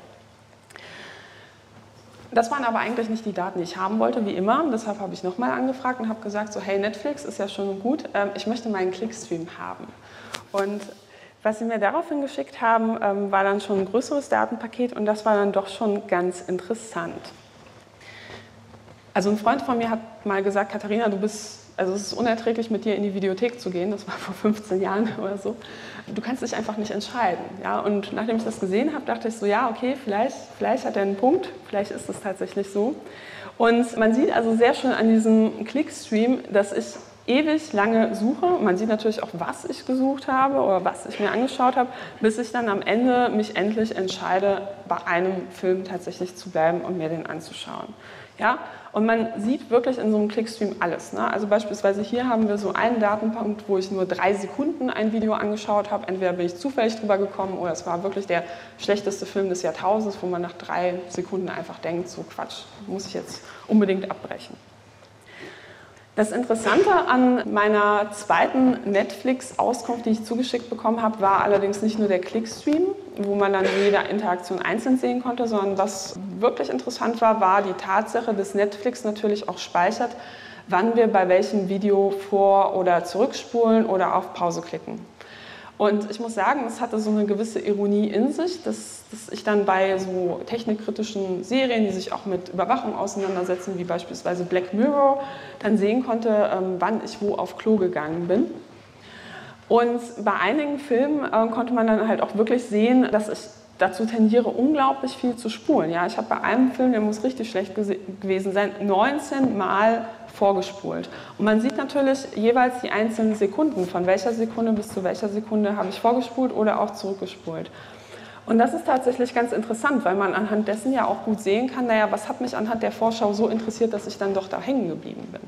Das waren aber eigentlich nicht die Daten, die ich haben wollte, wie immer. Deshalb habe ich nochmal angefragt und habe gesagt, so hey Netflix, ist ja schon gut, ich möchte meinen Clickstream haben. Und was sie mir daraufhin geschickt haben, war dann schon ein größeres Datenpaket und das war dann doch schon ganz interessant. Also ein Freund von mir hat mal gesagt, Katharina, es ist unerträglich, mit dir in die Videothek zu gehen, das war vor 15 Jahren oder so. Du kannst dich einfach nicht entscheiden. Ja? Und nachdem ich das gesehen habe, dachte ich so, ja, okay, vielleicht hat er einen Punkt, vielleicht ist es tatsächlich so. Und man sieht also sehr schön an diesem Clickstream, dass ich ewig lange suche. Man sieht natürlich auch, was ich gesucht habe oder was ich mir angeschaut habe, bis ich dann am Ende mich endlich entscheide, bei einem Film tatsächlich zu bleiben und mir den anzuschauen. Ja? Und man sieht wirklich in so einem Clickstream alles. Ne? Also beispielsweise hier haben wir so einen Datenpunkt, wo ich nur 3 Sekunden ein Video angeschaut habe. Entweder bin ich zufällig drüber gekommen oder es war wirklich der schlechteste Film des Jahrtausends, wo man nach 3 Sekunden einfach denkt, so Quatsch, muss ich jetzt unbedingt abbrechen. Das Interessante an meiner zweiten Netflix-Auskunft, die ich zugeschickt bekommen habe, war allerdings nicht nur der Clickstream, wo man dann jede Interaktion einzeln sehen konnte, sondern was wirklich interessant war, war die Tatsache, dass Netflix natürlich auch speichert, wann wir bei welchem Video vor- oder zurückspulen oder auf Pause klicken. Und ich muss sagen, es hatte so eine gewisse Ironie in sich, dass ich dann bei so technikkritischen Serien, die sich auch mit Überwachung auseinandersetzen, wie beispielsweise Black Mirror, dann sehen konnte, wann ich wo auf Klo gegangen bin. Und bei einigen Filmen konnte man dann halt auch wirklich sehen, dass ich dazu tendiere, unglaublich viel zu spulen. Ja, ich habe bei einem Film, der muss richtig schlecht gewesen sein, 19 Mal vorgespult. Und man sieht natürlich jeweils die einzelnen Sekunden, von welcher Sekunde bis zu welcher Sekunde habe ich vorgespult oder auch zurückgespult. Und das ist tatsächlich ganz interessant, weil man anhand dessen ja auch gut sehen kann, naja, was hat mich anhand der Vorschau so interessiert, dass ich dann doch da hängen geblieben bin.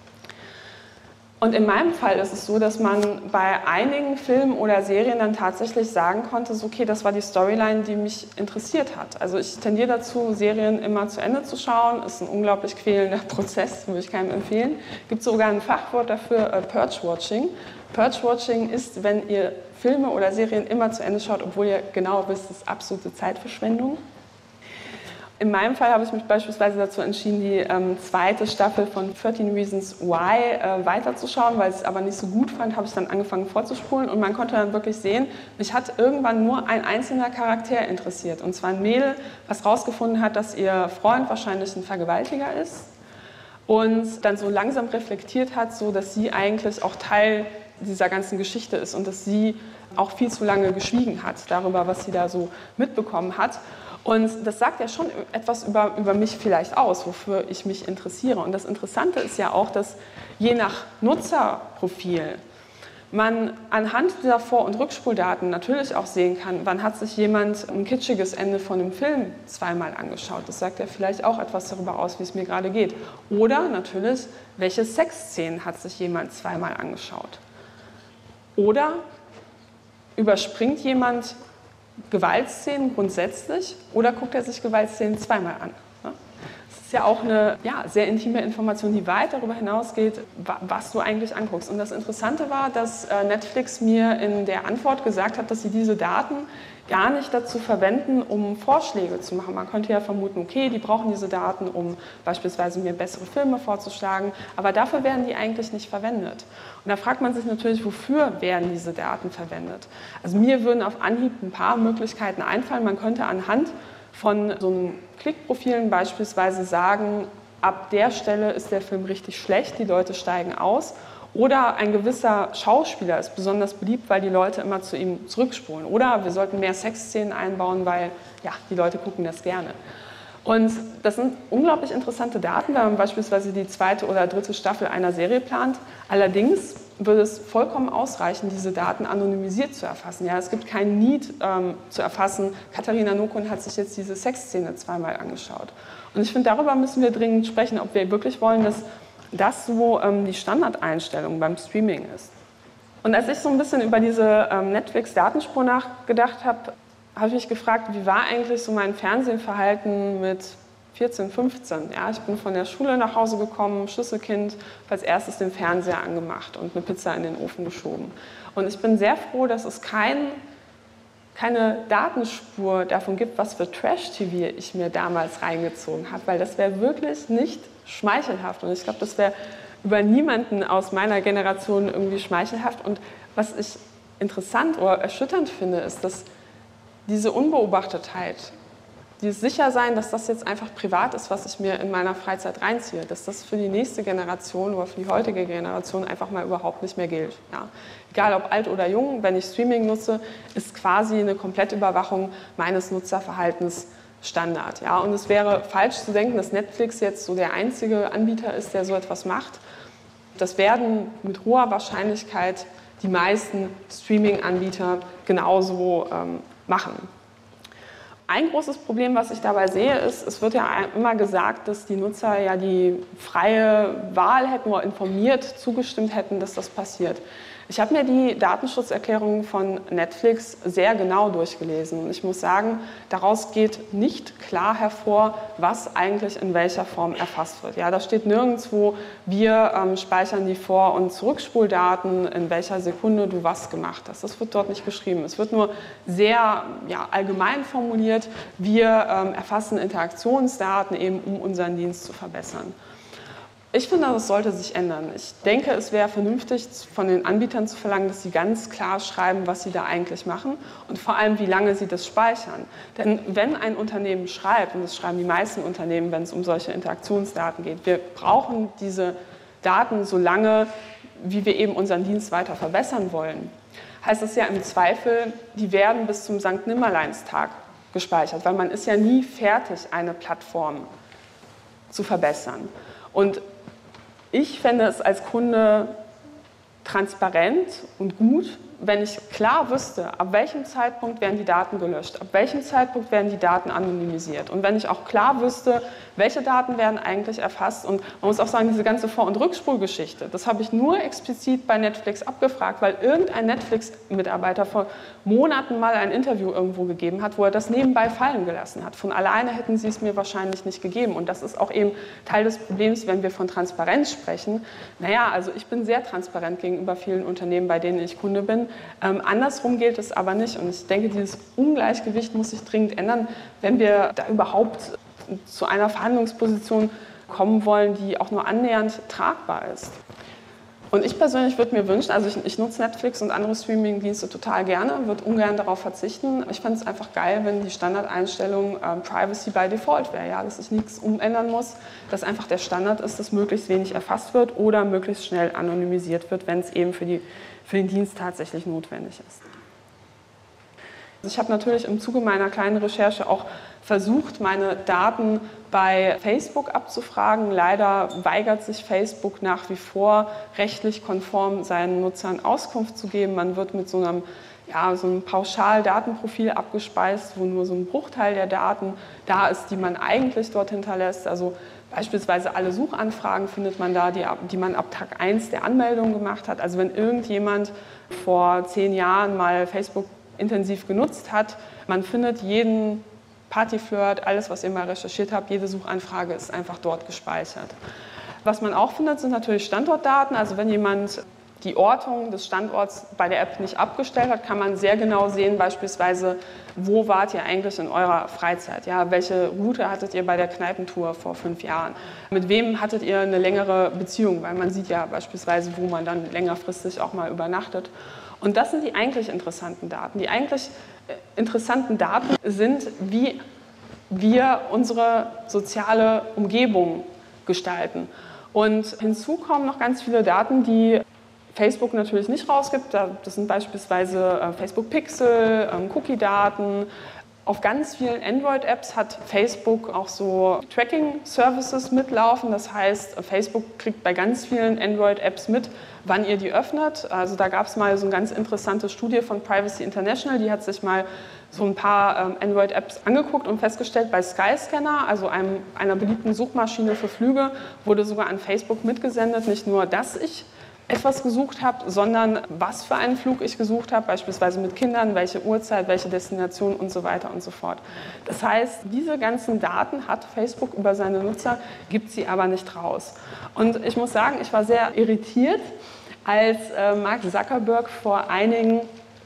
Und in meinem Fall ist es so, dass man bei einigen Filmen oder Serien dann tatsächlich sagen konnte, so, okay, das war die Storyline, die mich interessiert hat. Also ich tendiere dazu, Serien immer zu Ende zu schauen. Ist ein unglaublich quälender Prozess, würde ich keinem empfehlen. Gibt sogar ein Fachwort dafür, Purge-Watching. Purge-Watching ist, wenn ihr Filme oder Serien immer zu Ende schaut, obwohl ihr genau wisst, das ist absolute Zeitverschwendung. In meinem Fall habe ich mich beispielsweise dazu entschieden, die zweite Staffel von 13 Reasons Why weiterzuschauen, weil ich es aber nicht so gut fand, habe ich dann angefangen vorzuspulen und man konnte dann wirklich sehen, mich hat irgendwann nur ein einzelner Charakter interessiert, und zwar ein Mädel, was herausgefunden hat, dass ihr Freund wahrscheinlich ein Vergewaltiger ist und dann so langsam reflektiert hat, so dass sie eigentlich auch Teil dieser ganzen Geschichte ist und dass sie auch viel zu lange geschwiegen hat darüber, was sie da so mitbekommen hat. Und das sagt ja schon etwas über mich vielleicht aus, wofür ich mich interessiere. Und das Interessante ist ja auch, dass je nach Nutzerprofil man anhand dieser Vor- und Rückspuldaten natürlich auch sehen kann, wann hat sich jemand ein kitschiges Ende von einem Film zweimal angeschaut. Das sagt ja vielleicht auch etwas darüber aus, wie es mir gerade geht. Oder natürlich, welche Sexszenen hat sich jemand zweimal angeschaut. Oder überspringt jemand Gewaltszenen grundsätzlich oder guckt er sich Gewaltszenen zweimal an? Das ist ja auch eine sehr intime Information, die weit darüber hinausgeht, was du eigentlich anguckst. Und das Interessante war, dass Netflix mir in der Antwort gesagt hat, dass sie diese Daten gar nicht dazu verwenden, um Vorschläge zu machen. Man könnte ja vermuten, okay, die brauchen diese Daten, um beispielsweise mir bessere Filme vorzuschlagen, aber dafür werden die eigentlich nicht verwendet. Und da fragt man sich natürlich, wofür werden diese Daten verwendet? Also mir würden auf Anhieb ein paar Möglichkeiten einfallen. Man könnte anhand von so einem Klickprofilen beispielsweise sagen, ab der Stelle ist der Film richtig schlecht, die Leute steigen aus. Oder ein gewisser Schauspieler ist besonders beliebt, weil die Leute immer zu ihm zurückspulen. Oder wir sollten mehr Sexszenen einbauen, weil ja, die Leute gucken das gerne. Und das sind unglaublich interessante Daten, wenn man beispielsweise die 2. oder 3. Staffel einer Serie plant. Allerdings würde es vollkommen ausreichen, diese Daten anonymisiert zu erfassen. Ja, es gibt keinen Need zu erfassen. Katharina Nokun hat sich jetzt diese Sexszene 2-mal angeschaut. Und ich finde, darüber müssen wir dringend sprechen, ob wir wirklich wollen, dass das so die Standardeinstellung beim Streaming ist. Und als ich so ein bisschen über diese Netflix-Datenspur nachgedacht habe, habe ich mich gefragt, wie war eigentlich so mein Fernsehverhalten mit 14, 15? Ja, ich bin von der Schule nach Hause gekommen, Schlüsselkind, habe als erstes den Fernseher angemacht und eine Pizza in den Ofen geschoben. Und ich bin sehr froh, dass es keine Datenspur davon gibt, was für Trash-TV ich mir damals reingezogen habe, weil das wäre wirklich nicht schmeichelhaft. Und ich glaube, das wäre über niemanden aus meiner Generation irgendwie schmeichelhaft. Und was ich interessant oder erschütternd finde, ist, dass diese Unbeobachtetheit, dieses Sichersein, dass das jetzt einfach privat ist, was ich mir in meiner Freizeit reinziehe, dass das für die nächste Generation oder für die heutige Generation einfach mal überhaupt nicht mehr gilt. Ja. Egal ob alt oder jung, wenn ich Streaming nutze, ist quasi eine Komplettüberwachung meines Nutzerverhaltens Standard. Ja. Und es wäre falsch zu denken, dass Netflix jetzt so der einzige Anbieter ist, der so etwas macht. Das werden mit hoher Wahrscheinlichkeit die meisten Streaming-Anbieter genauso machen. Ein großes Problem, was ich dabei sehe, ist, es wird ja immer gesagt, dass die Nutzer ja die freie Wahl hätten oder informiert zugestimmt hätten, dass das passiert. Ich habe mir die Datenschutzerklärung von Netflix sehr genau durchgelesen und ich muss sagen, daraus geht nicht klar hervor, was eigentlich in welcher Form erfasst wird. Ja, da steht nirgendwo, wir speichern die Vor- und Zurückspuldaten, in welcher Sekunde du was gemacht hast. Das wird dort nicht geschrieben. Es wird nur sehr allgemein formuliert, wir erfassen Interaktionsdaten eben, um unseren Dienst zu verbessern. Ich finde, das sollte sich ändern. Ich denke, es wäre vernünftig, von den Anbietern zu verlangen, dass sie ganz klar schreiben, was sie da eigentlich machen und vor allem, wie lange sie das speichern. Denn wenn ein Unternehmen schreibt, und das schreiben die meisten Unternehmen, wenn es um solche Interaktionsdaten geht, wir brauchen diese Daten so lange, wie wir eben unseren Dienst weiter verbessern wollen, heißt es ja im Zweifel, die werden bis zum Sankt-Nimmerleins-Tag gespeichert, weil man ist ja nie fertig, eine Plattform zu verbessern. Und ich fände es als Kunde transparent und gut, wenn ich klar wüsste, ab welchem Zeitpunkt werden die Daten gelöscht, ab welchem Zeitpunkt werden die Daten anonymisiert und wenn ich auch klar wüsste, welche Daten werden eigentlich erfasst. Und man muss auch sagen, diese ganze Vor- und Rückspulgeschichte, das habe ich nur explizit bei Netflix abgefragt, weil irgendein Netflix-Mitarbeiter vor Monaten mal ein Interview irgendwo gegeben hat, wo er das nebenbei fallen gelassen hat. Von alleine hätten sie es mir wahrscheinlich nicht gegeben. Und das ist auch eben Teil des Problems, wenn wir von Transparenz sprechen. Naja, also ich bin sehr transparent gegenüber vielen Unternehmen, bei denen ich Kunde bin. Andersrum gilt es aber nicht. Und ich denke, dieses Ungleichgewicht muss sich dringend ändern, wenn wir da überhaupt zu einer Verhandlungsposition kommen wollen, die auch nur annähernd tragbar ist. Und ich persönlich würde mir wünschen, also ich nutze Netflix und andere Streaming-Dienste total gerne, würde ungern darauf verzichten. Ich fände es einfach geil, wenn die Standardeinstellung Privacy by Default wäre, ja, dass ich nichts umändern muss, dass einfach der Standard ist, dass möglichst wenig erfasst wird oder möglichst schnell anonymisiert wird, wenn es eben für den Dienst tatsächlich notwendig ist. Ich habe natürlich im Zuge meiner kleinen Recherche auch versucht, meine Daten bei Facebook abzufragen. Leider weigert sich Facebook nach wie vor, rechtlich konform seinen Nutzern Auskunft zu geben. Man wird mit so einem Pauschal-Datenprofil abgespeist, wo nur so ein Bruchteil der Daten da ist, die man eigentlich dort hinterlässt. Also beispielsweise alle Suchanfragen findet man da, die man ab Tag 1 der Anmeldung gemacht hat. Also wenn irgendjemand vor 10 Jahren mal Facebook intensiv genutzt hat, man findet jeden Partyflirt, alles, was ihr mal recherchiert habt, jede Suchanfrage ist einfach dort gespeichert. Was man auch findet, sind natürlich Standortdaten. Also wenn jemand die Ortung des Standorts bei der App nicht abgestellt hat, kann man sehr genau sehen, beispielsweise, wo wart ihr eigentlich in eurer Freizeit? Ja, welche Route hattet ihr bei der Kneipentour vor 5 Jahren? Mit wem hattet ihr eine längere Beziehung? Weil man sieht ja beispielsweise, wo man dann längerfristig auch mal übernachtet. Und das sind die eigentlich interessanten Daten. Die eigentlich interessanten Daten sind, wie wir unsere soziale Umgebung gestalten. Und hinzu kommen noch ganz viele Daten, die Facebook natürlich nicht rausgibt. Das sind beispielsweise Facebook Pixel, Cookie-Daten. Auf ganz vielen Android-Apps hat Facebook auch so Tracking-Services mitlaufen. Das heißt, Facebook kriegt bei ganz vielen Android-Apps mit, wann ihr die öffnet. Also da gab es mal so eine ganz interessante Studie von Privacy International, die hat sich mal so ein paar Android-Apps angeguckt und festgestellt, bei Skyscanner, also einer beliebten Suchmaschine für Flüge, wurde sogar an Facebook mitgesendet, nicht nur, dass ich etwas gesucht habe, sondern was für einen Flug ich gesucht habe, beispielsweise mit Kindern, welche Uhrzeit, welche Destination und so weiter und so fort. Das heißt, diese ganzen Daten hat Facebook über seine Nutzer, gibt sie aber nicht raus. Und ich muss sagen, ich war sehr irritiert, als Mark Zuckerberg vor einigen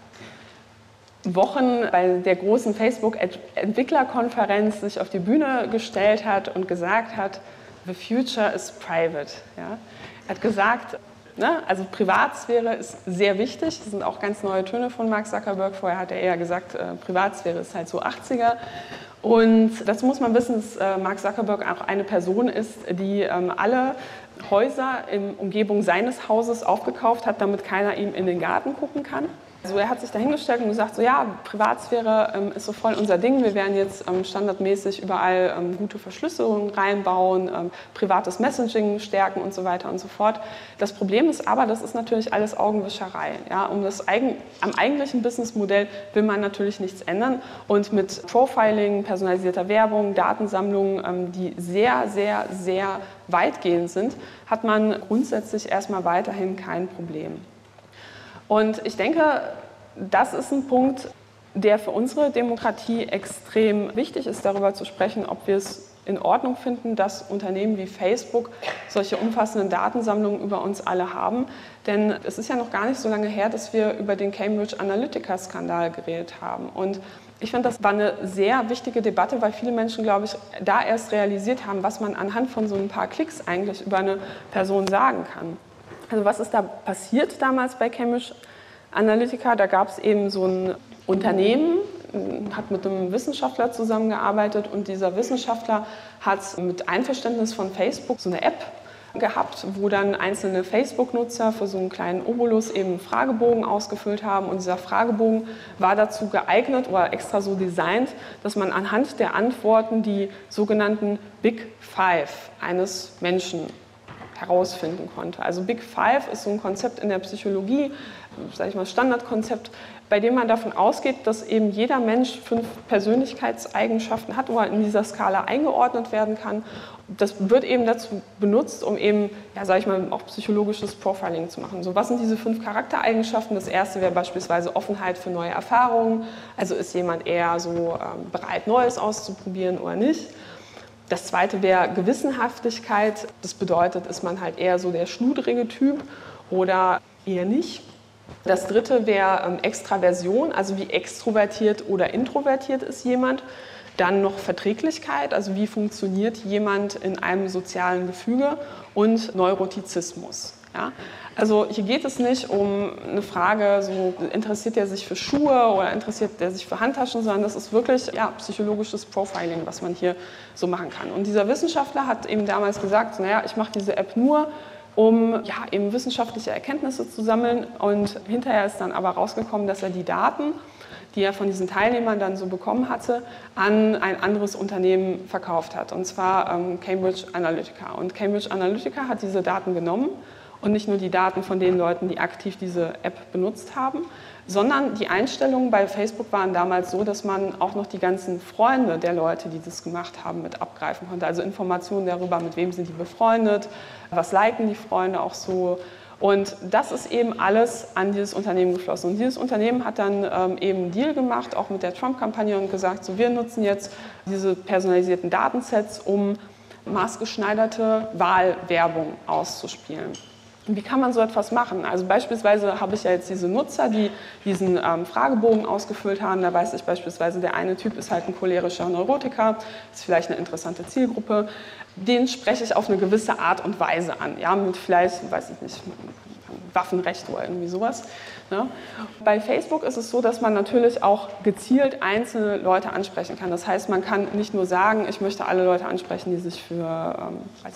Wochen bei der großen Facebook-Entwicklerkonferenz sich auf die Bühne gestellt hat und gesagt hat, the future is private. Ja? Er hat gesagt, also Privatsphäre ist sehr wichtig. Das sind auch ganz neue Töne von Mark Zuckerberg. Vorher hat er eher gesagt, Privatsphäre ist halt so 80er. Und dazu muss man wissen, dass Mark Zuckerberg auch eine Person ist, die alle Häuser in Umgebung seines Hauses aufgekauft hat, damit keiner ihm in den Garten gucken kann. Also er hat sich dahingestellt und gesagt, so ja, Privatsphäre ist so voll unser Ding. Wir werden jetzt standardmäßig überall gute Verschlüsselung reinbauen, privates Messaging stärken und so weiter und so fort. Das Problem ist aber, das ist natürlich alles Augenwischerei. Ja? Am eigentlichen Businessmodell will man natürlich nichts ändern. Und mit Profiling, personalisierter Werbung, Datensammlungen, die sehr, sehr, sehr weitgehend sind, hat man grundsätzlich erstmal weiterhin kein Problem. Und ich denke, das ist ein Punkt, der für unsere Demokratie extrem wichtig ist, darüber zu sprechen, ob wir es in Ordnung finden, dass Unternehmen wie Facebook solche umfassenden Datensammlungen über uns alle haben. Denn es ist ja noch gar nicht so lange her, dass wir über den Cambridge Analytica-Skandal geredet haben. Und ich finde, das war eine sehr wichtige Debatte, weil viele Menschen, glaube ich, da erst realisiert haben, was man anhand von so ein paar Klicks eigentlich über eine Person sagen kann. Also was ist da passiert damals bei Cambridge Analytica? Da gab es eben so ein Unternehmen, hat mit einem Wissenschaftler zusammengearbeitet und dieser Wissenschaftler hat mit Einverständnis von Facebook so eine App gehabt, wo dann einzelne Facebook-Nutzer für so einen kleinen Obolus eben einen Fragebogen ausgefüllt haben und dieser Fragebogen war dazu geeignet oder extra so designt, dass man anhand der Antworten die sogenannten Big Five eines Menschen herausfinden konnte. Also Big Five ist so ein Konzept in der Psychologie, sage ich mal Standardkonzept, bei dem man davon ausgeht, dass eben jeder Mensch 5 Persönlichkeitseigenschaften hat oder in dieser Skala eingeordnet werden kann. Das wird eben dazu benutzt, um eben, ja, sage ich mal, auch psychologisches Profiling zu machen. So, was sind diese 5 Charaktereigenschaften? Das erste wäre beispielsweise Offenheit für neue Erfahrungen. Also ist jemand eher so bereit, Neues auszuprobieren oder nicht. Das zweite wäre Gewissenhaftigkeit. Das bedeutet, ist man halt eher so der schludrige Typ oder eher nicht. Das dritte wäre Extraversion, also wie extrovertiert oder introvertiert ist jemand. Dann noch Verträglichkeit, also wie funktioniert jemand in einem sozialen Gefüge und Neurotizismus. Ja? Also hier geht es nicht um eine Frage, so interessiert er sich für Schuhe oder interessiert er sich für Handtaschen, sondern das ist wirklich psychologisches Profiling, was man hier so machen kann. Und dieser Wissenschaftler hat eben damals gesagt, naja, ich mache diese App nur, um eben wissenschaftliche Erkenntnisse zu sammeln und hinterher ist dann aber rausgekommen, dass er die Daten, die er von diesen Teilnehmern dann so bekommen hatte, an ein anderes Unternehmen verkauft hat, und zwar Cambridge Analytica. Und Cambridge Analytica hat diese Daten genommen und nicht nur die Daten von den Leuten, die aktiv diese App benutzt haben, sondern die Einstellungen bei Facebook waren damals so, dass man auch noch die ganzen Freunde der Leute, die das gemacht haben, mit abgreifen konnte. Also Informationen darüber, mit wem sind die befreundet, was liken die Freunde auch so. Und das ist eben alles an dieses Unternehmen geflossen. Und dieses Unternehmen hat dann eben einen Deal gemacht, auch mit der Trump-Kampagne, und gesagt, so, wir nutzen jetzt diese personalisierten Datensets, um maßgeschneiderte Wahlwerbung auszuspielen. Wie kann man so etwas machen? Also beispielsweise habe ich ja jetzt diese Nutzer, die diesen Fragebogen ausgefüllt haben. Da weiß ich beispielsweise, der eine Typ ist halt ein cholerischer Neurotiker, ist vielleicht eine interessante Zielgruppe. Den spreche ich auf eine gewisse Art und Weise an. Ja, mit vielleicht, weiß ich nicht, Waffenrecht oder irgendwie sowas. Ne? Bei Facebook ist es so, dass man natürlich auch gezielt einzelne Leute ansprechen kann. Das heißt, man kann nicht nur sagen, ich möchte alle Leute ansprechen, die sich für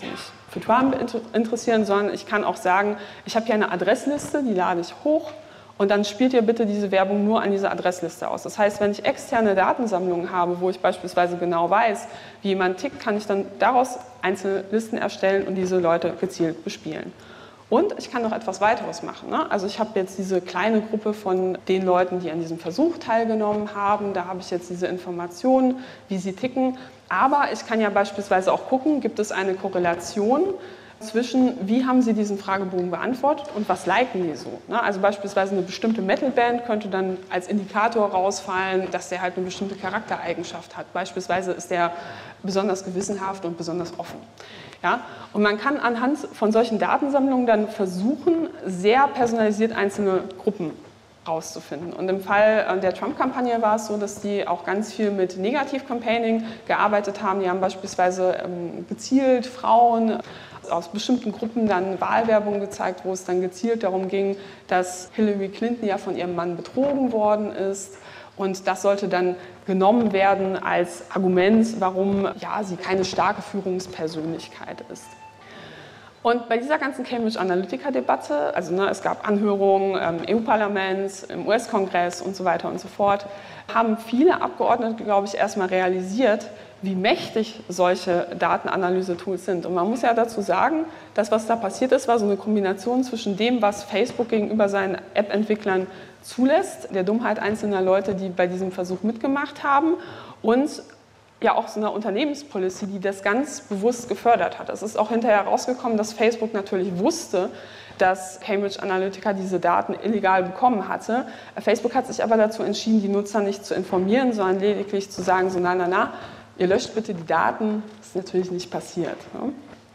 Trump interessieren, sondern ich kann auch sagen, ich habe hier eine Adressliste, die lade ich hoch. Und dann spielt ihr bitte diese Werbung nur an dieser Adressliste aus. Das heißt, wenn ich externe Datensammlungen habe, wo ich beispielsweise genau weiß, wie jemand tickt, kann ich dann daraus einzelne Listen erstellen und diese Leute gezielt bespielen. Und ich kann noch etwas weiteres machen. Ne? Also ich habe jetzt diese kleine Gruppe von den Leuten, die an diesem Versuch teilgenommen haben. Da habe ich jetzt diese Informationen, wie sie ticken. Aber ich kann ja beispielsweise auch gucken, gibt es eine Korrelation zwischen, wie haben sie diesen Fragebogen beantwortet und was liken die so. Ne? Also beispielsweise eine bestimmte Metalband könnte dann als Indikator rausfallen, dass der halt eine bestimmte Charaktereigenschaft hat. Beispielsweise ist der besonders gewissenhaft und besonders offen. Ja? Und man kann anhand von solchen Datensammlungen dann versuchen, sehr personalisiert einzelne Gruppen rauszufinden. Und im Fall der Trump-Kampagne war es so, dass die auch ganz viel mit Negativ-Campaigning gearbeitet haben. Die haben beispielsweise gezielt Frauen aus bestimmten Gruppen dann Wahlwerbung gezeigt, wo es dann gezielt darum ging, dass Hillary Clinton ja von ihrem Mann betrogen worden ist. Und das sollte dann genommen werden als Argument, warum ja, sie keine starke Führungspersönlichkeit ist. Und bei dieser ganzen Cambridge Analytica-Debatte, also es gab Anhörungen im EU-Parlament, im US-Kongress und so weiter und so fort, haben viele Abgeordnete, glaube ich, erstmal realisiert, wie mächtig solche Datenanalyse-Tools sind. Und man muss ja dazu sagen, das, was da passiert ist, war so eine Kombination zwischen dem, was Facebook gegenüber seinen App-Entwicklern zulässt, der Dummheit einzelner Leute, die bei diesem Versuch mitgemacht haben, und ja auch so einer Unternehmenspolicy, die das ganz bewusst gefördert hat. Es ist auch hinterher rausgekommen, dass Facebook natürlich wusste, dass Cambridge Analytica diese Daten illegal bekommen hatte. Facebook hat sich aber dazu entschieden, die Nutzer nicht zu informieren, sondern lediglich zu sagen, so na, ihr löscht bitte die Daten. Das ist natürlich nicht passiert. Ne?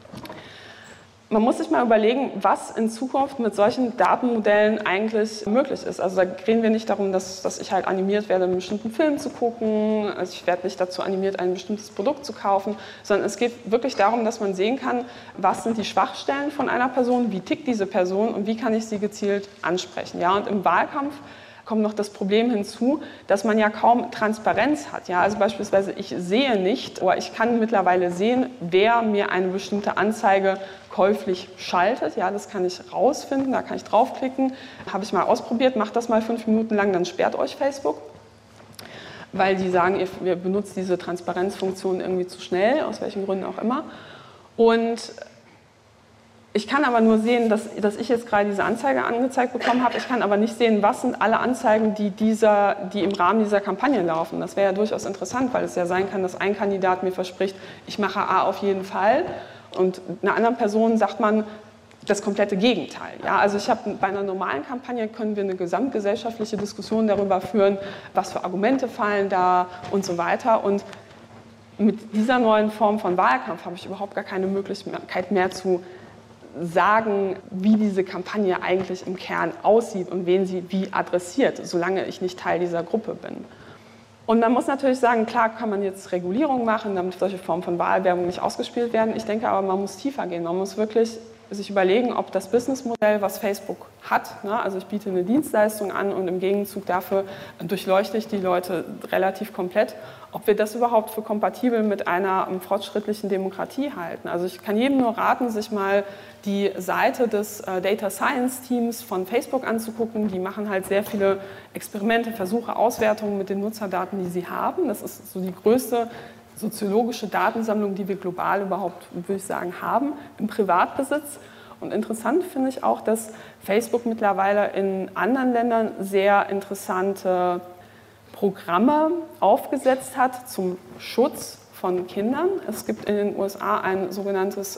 Man muss sich mal überlegen, was in Zukunft mit solchen Datenmodellen eigentlich möglich ist. Also da reden wir nicht darum, dass ich halt animiert werde, einen bestimmten Film zu gucken. Also ich werde nicht dazu animiert, ein bestimmtes Produkt zu kaufen, sondern es geht wirklich darum, dass man sehen kann, was sind die Schwachstellen von einer Person, wie tickt diese Person und wie kann ich sie gezielt ansprechen. Ja, und im Wahlkampf kommt noch das Problem hinzu, dass man ja kaum Transparenz hat. Ja? Also beispielsweise ich sehe nicht, oder ich kann mittlerweile sehen, wer mir eine bestimmte Anzeige käuflich schaltet. Ja, das kann ich rausfinden, da kann ich draufklicken. Habe ich mal ausprobiert, macht das mal 5 Minuten lang, dann sperrt euch Facebook. Weil die sagen, ihr benutzt diese Transparenzfunktion irgendwie zu schnell, aus welchen Gründen auch immer. Und ich kann aber nur sehen, dass ich jetzt gerade diese Anzeige angezeigt bekommen habe. Ich kann aber nicht sehen, was sind alle Anzeigen, die im Rahmen dieser Kampagne laufen. Das wäre ja durchaus interessant, weil es ja sein kann, dass ein Kandidat mir verspricht, ich mache A auf jeden Fall. Und einer anderen Person sagt man das komplette Gegenteil. Ja, also bei einer normalen Kampagne können wir eine gesamtgesellschaftliche Diskussion darüber führen, was für Argumente fallen da und so weiter. Und mit dieser neuen Form von Wahlkampf habe ich überhaupt gar keine Möglichkeit mehr zu sagen, wie diese Kampagne eigentlich im Kern aussieht und wen sie wie adressiert, solange ich nicht Teil dieser Gruppe bin. Und man muss natürlich sagen, klar kann man jetzt Regulierung machen, damit solche Formen von Wahlwerbung nicht ausgespielt werden. Ich denke aber, man muss tiefer gehen. Man muss wirklich sich überlegen, ob das Businessmodell, was Facebook hat, ne, also ich biete eine Dienstleistung an und im Gegenzug dafür durchleuchte ich die Leute relativ komplett, ob wir das überhaupt für kompatibel mit einer fortschrittlichen Demokratie halten. Also ich kann jedem nur raten, sich mal die Seite des Data Science Teams von Facebook anzugucken. Die machen halt sehr viele Experimente, Versuche, Auswertungen mit den Nutzerdaten, die sie haben. Das ist so die größte soziologische Datensammlung, die wir global überhaupt, würde ich sagen, haben, im Privatbesitz. Und interessant finde ich auch, dass Facebook mittlerweile in anderen Ländern sehr interessante Programme aufgesetzt hat zum Schutz von Kindern. Es gibt in den USA ein sogenanntes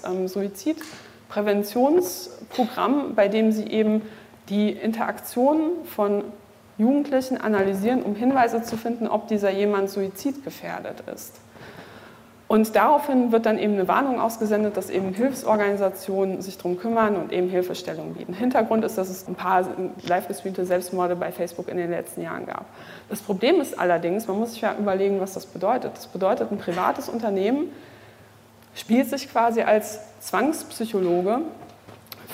Suizidpräventionsprogramm, bei dem sie eben die Interaktion von Jugendlichen analysieren, um Hinweise zu finden, ob dieser jemand suizidgefährdet ist. Und daraufhin wird dann eben eine Warnung ausgesendet, dass eben Hilfsorganisationen sich darum kümmern und eben Hilfestellung bieten. Hintergrund ist, dass es ein paar live gestreamte Selbstmorde bei Facebook in den letzten Jahren gab. Das Problem ist allerdings, man muss sich ja überlegen, was das bedeutet. Das bedeutet, ein privates Unternehmen spielt sich quasi als Zwangspsychologe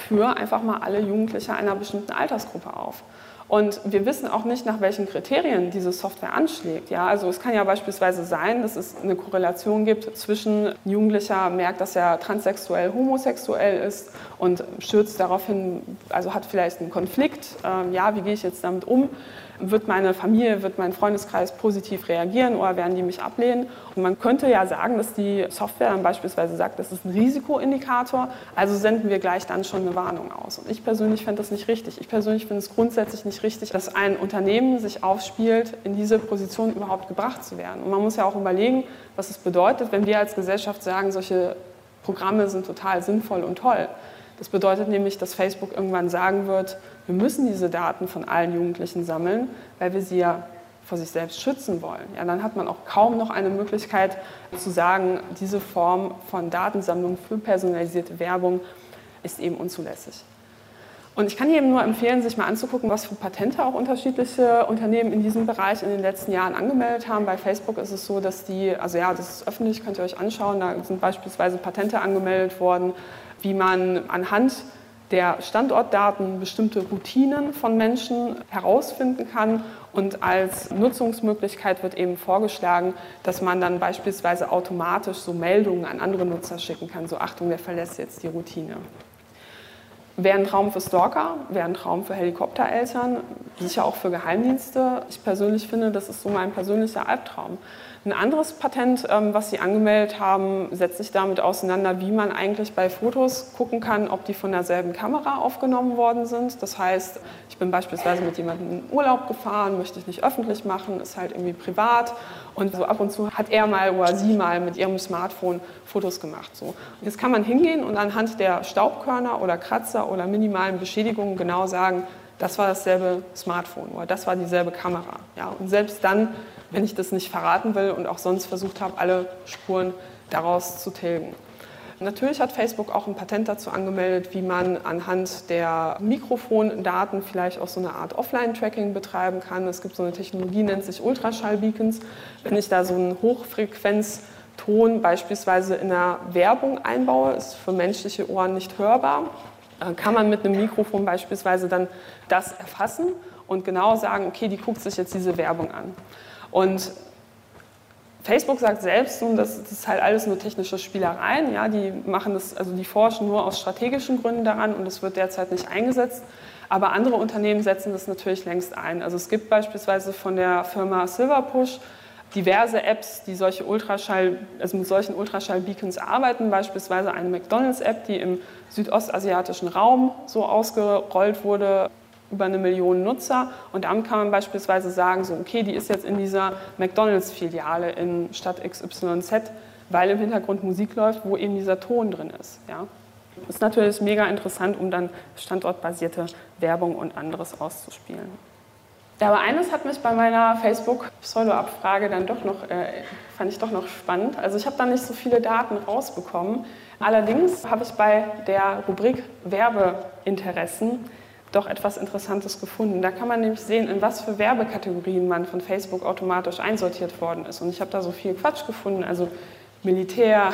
für einfach mal alle Jugendliche einer bestimmten Altersgruppe auf. Und wir wissen auch nicht, nach welchen Kriterien diese Software anschlägt. Ja, also es kann ja beispielsweise sein, dass es eine Korrelation gibt zwischen ein Jugendlicher merkt, dass er transsexuell, homosexuell ist und stürzt daraufhin, also hat vielleicht einen Konflikt. Ja, wie gehe ich jetzt damit um? Wird meine Familie, wird mein Freundeskreis positiv reagieren oder werden die mich ablehnen? Und man könnte ja sagen, dass die Software dann beispielsweise sagt, das ist ein Risikoindikator, also senden wir gleich dann schon eine Warnung aus. Und ich persönlich fände das nicht richtig. Ich persönlich finde es grundsätzlich nicht richtig, dass ein Unternehmen sich aufspielt, in diese Position überhaupt gebracht zu werden. Und man muss ja auch überlegen, was es bedeutet, wenn wir als Gesellschaft sagen, solche Programme sind total sinnvoll und toll. Das bedeutet nämlich, dass Facebook irgendwann sagen wird, wir müssen diese Daten von allen Jugendlichen sammeln, weil wir sie ja vor sich selbst schützen wollen. Ja, dann hat man auch kaum noch eine Möglichkeit zu sagen, diese Form von Datensammlung für personalisierte Werbung ist eben unzulässig. Und ich kann jedem nur empfehlen, sich mal anzugucken, was für Patente auch unterschiedliche Unternehmen in diesem Bereich in den letzten Jahren angemeldet haben. Bei Facebook ist es so, dass das ist öffentlich, könnt ihr euch anschauen, da sind beispielsweise Patente angemeldet worden, wie man anhand der Standortdaten bestimmte Routinen von Menschen herausfinden kann. Und als Nutzungsmöglichkeit wird eben vorgeschlagen, dass man dann beispielsweise automatisch so Meldungen an andere Nutzer schicken kann. So, Achtung, der verlässt jetzt die Routine. Wäre ein Traum für Stalker, wäre ein Traum für Helikoptereltern, sicher auch für Geheimdienste. Ich persönlich finde, das ist so mein persönlicher Albtraum. Ein anderes Patent, was Sie angemeldet haben, setzt sich damit auseinander, wie man eigentlich bei Fotos gucken kann, ob die von derselben Kamera aufgenommen worden sind. Das heißt, ich bin beispielsweise mit jemandem in Urlaub gefahren, möchte ich nicht öffentlich machen, ist halt irgendwie privat. Und so ab und zu hat er mal oder sie mal mit ihrem Smartphone Fotos gemacht. So. Und jetzt kann man hingehen und anhand der Staubkörner oder Kratzer oder minimalen Beschädigungen genau sagen, das war dasselbe Smartphone oder das war dieselbe Kamera. Ja, und selbst dann, wenn ich das nicht verraten will und auch sonst versucht habe, alle Spuren daraus zu tilgen. Natürlich hat Facebook auch ein Patent dazu angemeldet, wie man anhand der Mikrofondaten vielleicht auch so eine Art Offline-Tracking betreiben kann. Es gibt so eine Technologie, nennt sich Ultraschall-Beacons. Wenn ich da so einen Hochfrequenzton beispielsweise in einer Werbung einbaue, ist für menschliche Ohren nicht hörbar, kann man mit einem Mikrofon beispielsweise dann das erfassen und genau sagen, okay, die guckt sich jetzt diese Werbung an. Und Facebook sagt selbst, das ist halt alles nur technische Spielereien, ja, die machen das, also die forschen nur aus strategischen Gründen daran und es wird derzeit nicht eingesetzt. Aber andere Unternehmen setzen das natürlich längst ein. Also es gibt beispielsweise von der Firma Silverpush diverse Apps, die mit solchen Ultraschall-Beacons arbeiten, beispielsweise eine McDonald's-App, die im südostasiatischen Raum so ausgerollt wurde, über 1 Million Nutzer. Und damit kann man beispielsweise sagen, so, okay, die ist jetzt in dieser McDonald's-Filiale in Stadt XYZ, weil im Hintergrund Musik läuft, wo eben dieser Ton drin ist. Ja. Das ist natürlich mega interessant, um dann standortbasierte Werbung und anderes auszuspielen. Ja, aber eines hat mich bei meiner Facebook-Pseudo-Abfrage dann doch noch, fand ich doch noch spannend. Also ich habe da nicht so viele Daten rausbekommen. Allerdings habe ich bei der Rubrik Werbeinteressen doch etwas Interessantes gefunden. Da kann man nämlich sehen, in was für Werbekategorien man von Facebook automatisch einsortiert worden ist. Und ich habe da so viel Quatsch gefunden, also Militär,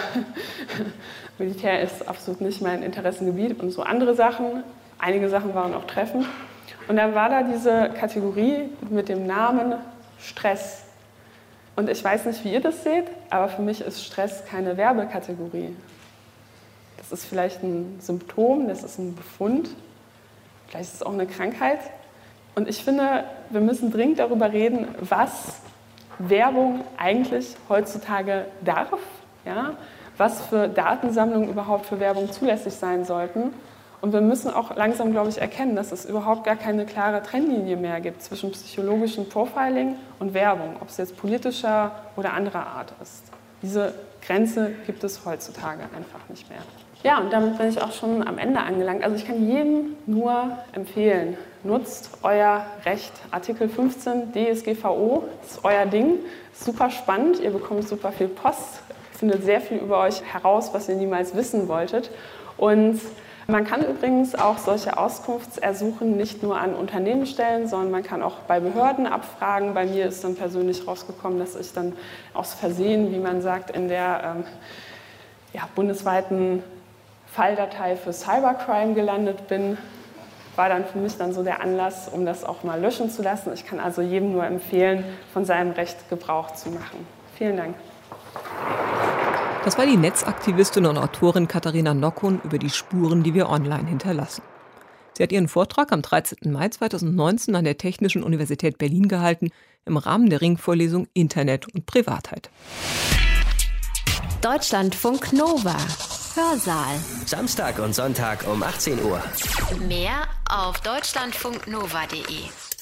Militär ist absolut nicht mein Interessengebiet und so andere Sachen. Einige Sachen waren auch treffend. Und dann war da diese Kategorie mit dem Namen Stress. Und ich weiß nicht, wie ihr das seht, aber für mich ist Stress keine Werbekategorie. Das ist vielleicht ein Symptom, das ist ein Befund. Vielleicht ist es auch eine Krankheit. Und ich finde, wir müssen dringend darüber reden, was Werbung eigentlich heutzutage darf, ja? Was für Datensammlungen überhaupt für Werbung zulässig sein sollten. Und wir müssen auch langsam, glaube ich, erkennen, dass es überhaupt gar keine klare Trennlinie mehr gibt zwischen psychologischem Profiling und Werbung, ob es jetzt politischer oder anderer Art ist. Diese Grenze gibt es heutzutage einfach nicht mehr. Ja, und damit bin ich auch schon am Ende angelangt. Also ich kann jedem nur empfehlen, nutzt euer Recht. Artikel 15 DSGVO ist euer Ding, ist super spannend, ihr bekommt super viel Post, findet sehr viel über euch heraus, was ihr niemals wissen wolltet. Und man kann übrigens auch solche Auskunftsersuchen nicht nur an Unternehmen stellen, sondern man kann auch bei Behörden abfragen. Bei mir ist dann persönlich rausgekommen, dass ich dann aus Versehen, wie man sagt, in der bundesweiten Falldatei für Cybercrime gelandet bin, war dann für mich dann so der Anlass, um das auch mal löschen zu lassen. Ich kann also jedem nur empfehlen, von seinem Recht Gebrauch zu machen. Vielen Dank. Das war die Netzaktivistin und Autorin Katharina Nockun über die Spuren, die wir online hinterlassen. Sie hat ihren Vortrag am 13. Mai 2019 an der Technischen Universität Berlin gehalten, im Rahmen der Ringvorlesung Internet und Privatheit. Deutschlandfunk Nova. Hörsaal. Samstag und Sonntag um 18 Uhr. Mehr auf deutschlandfunknova.de.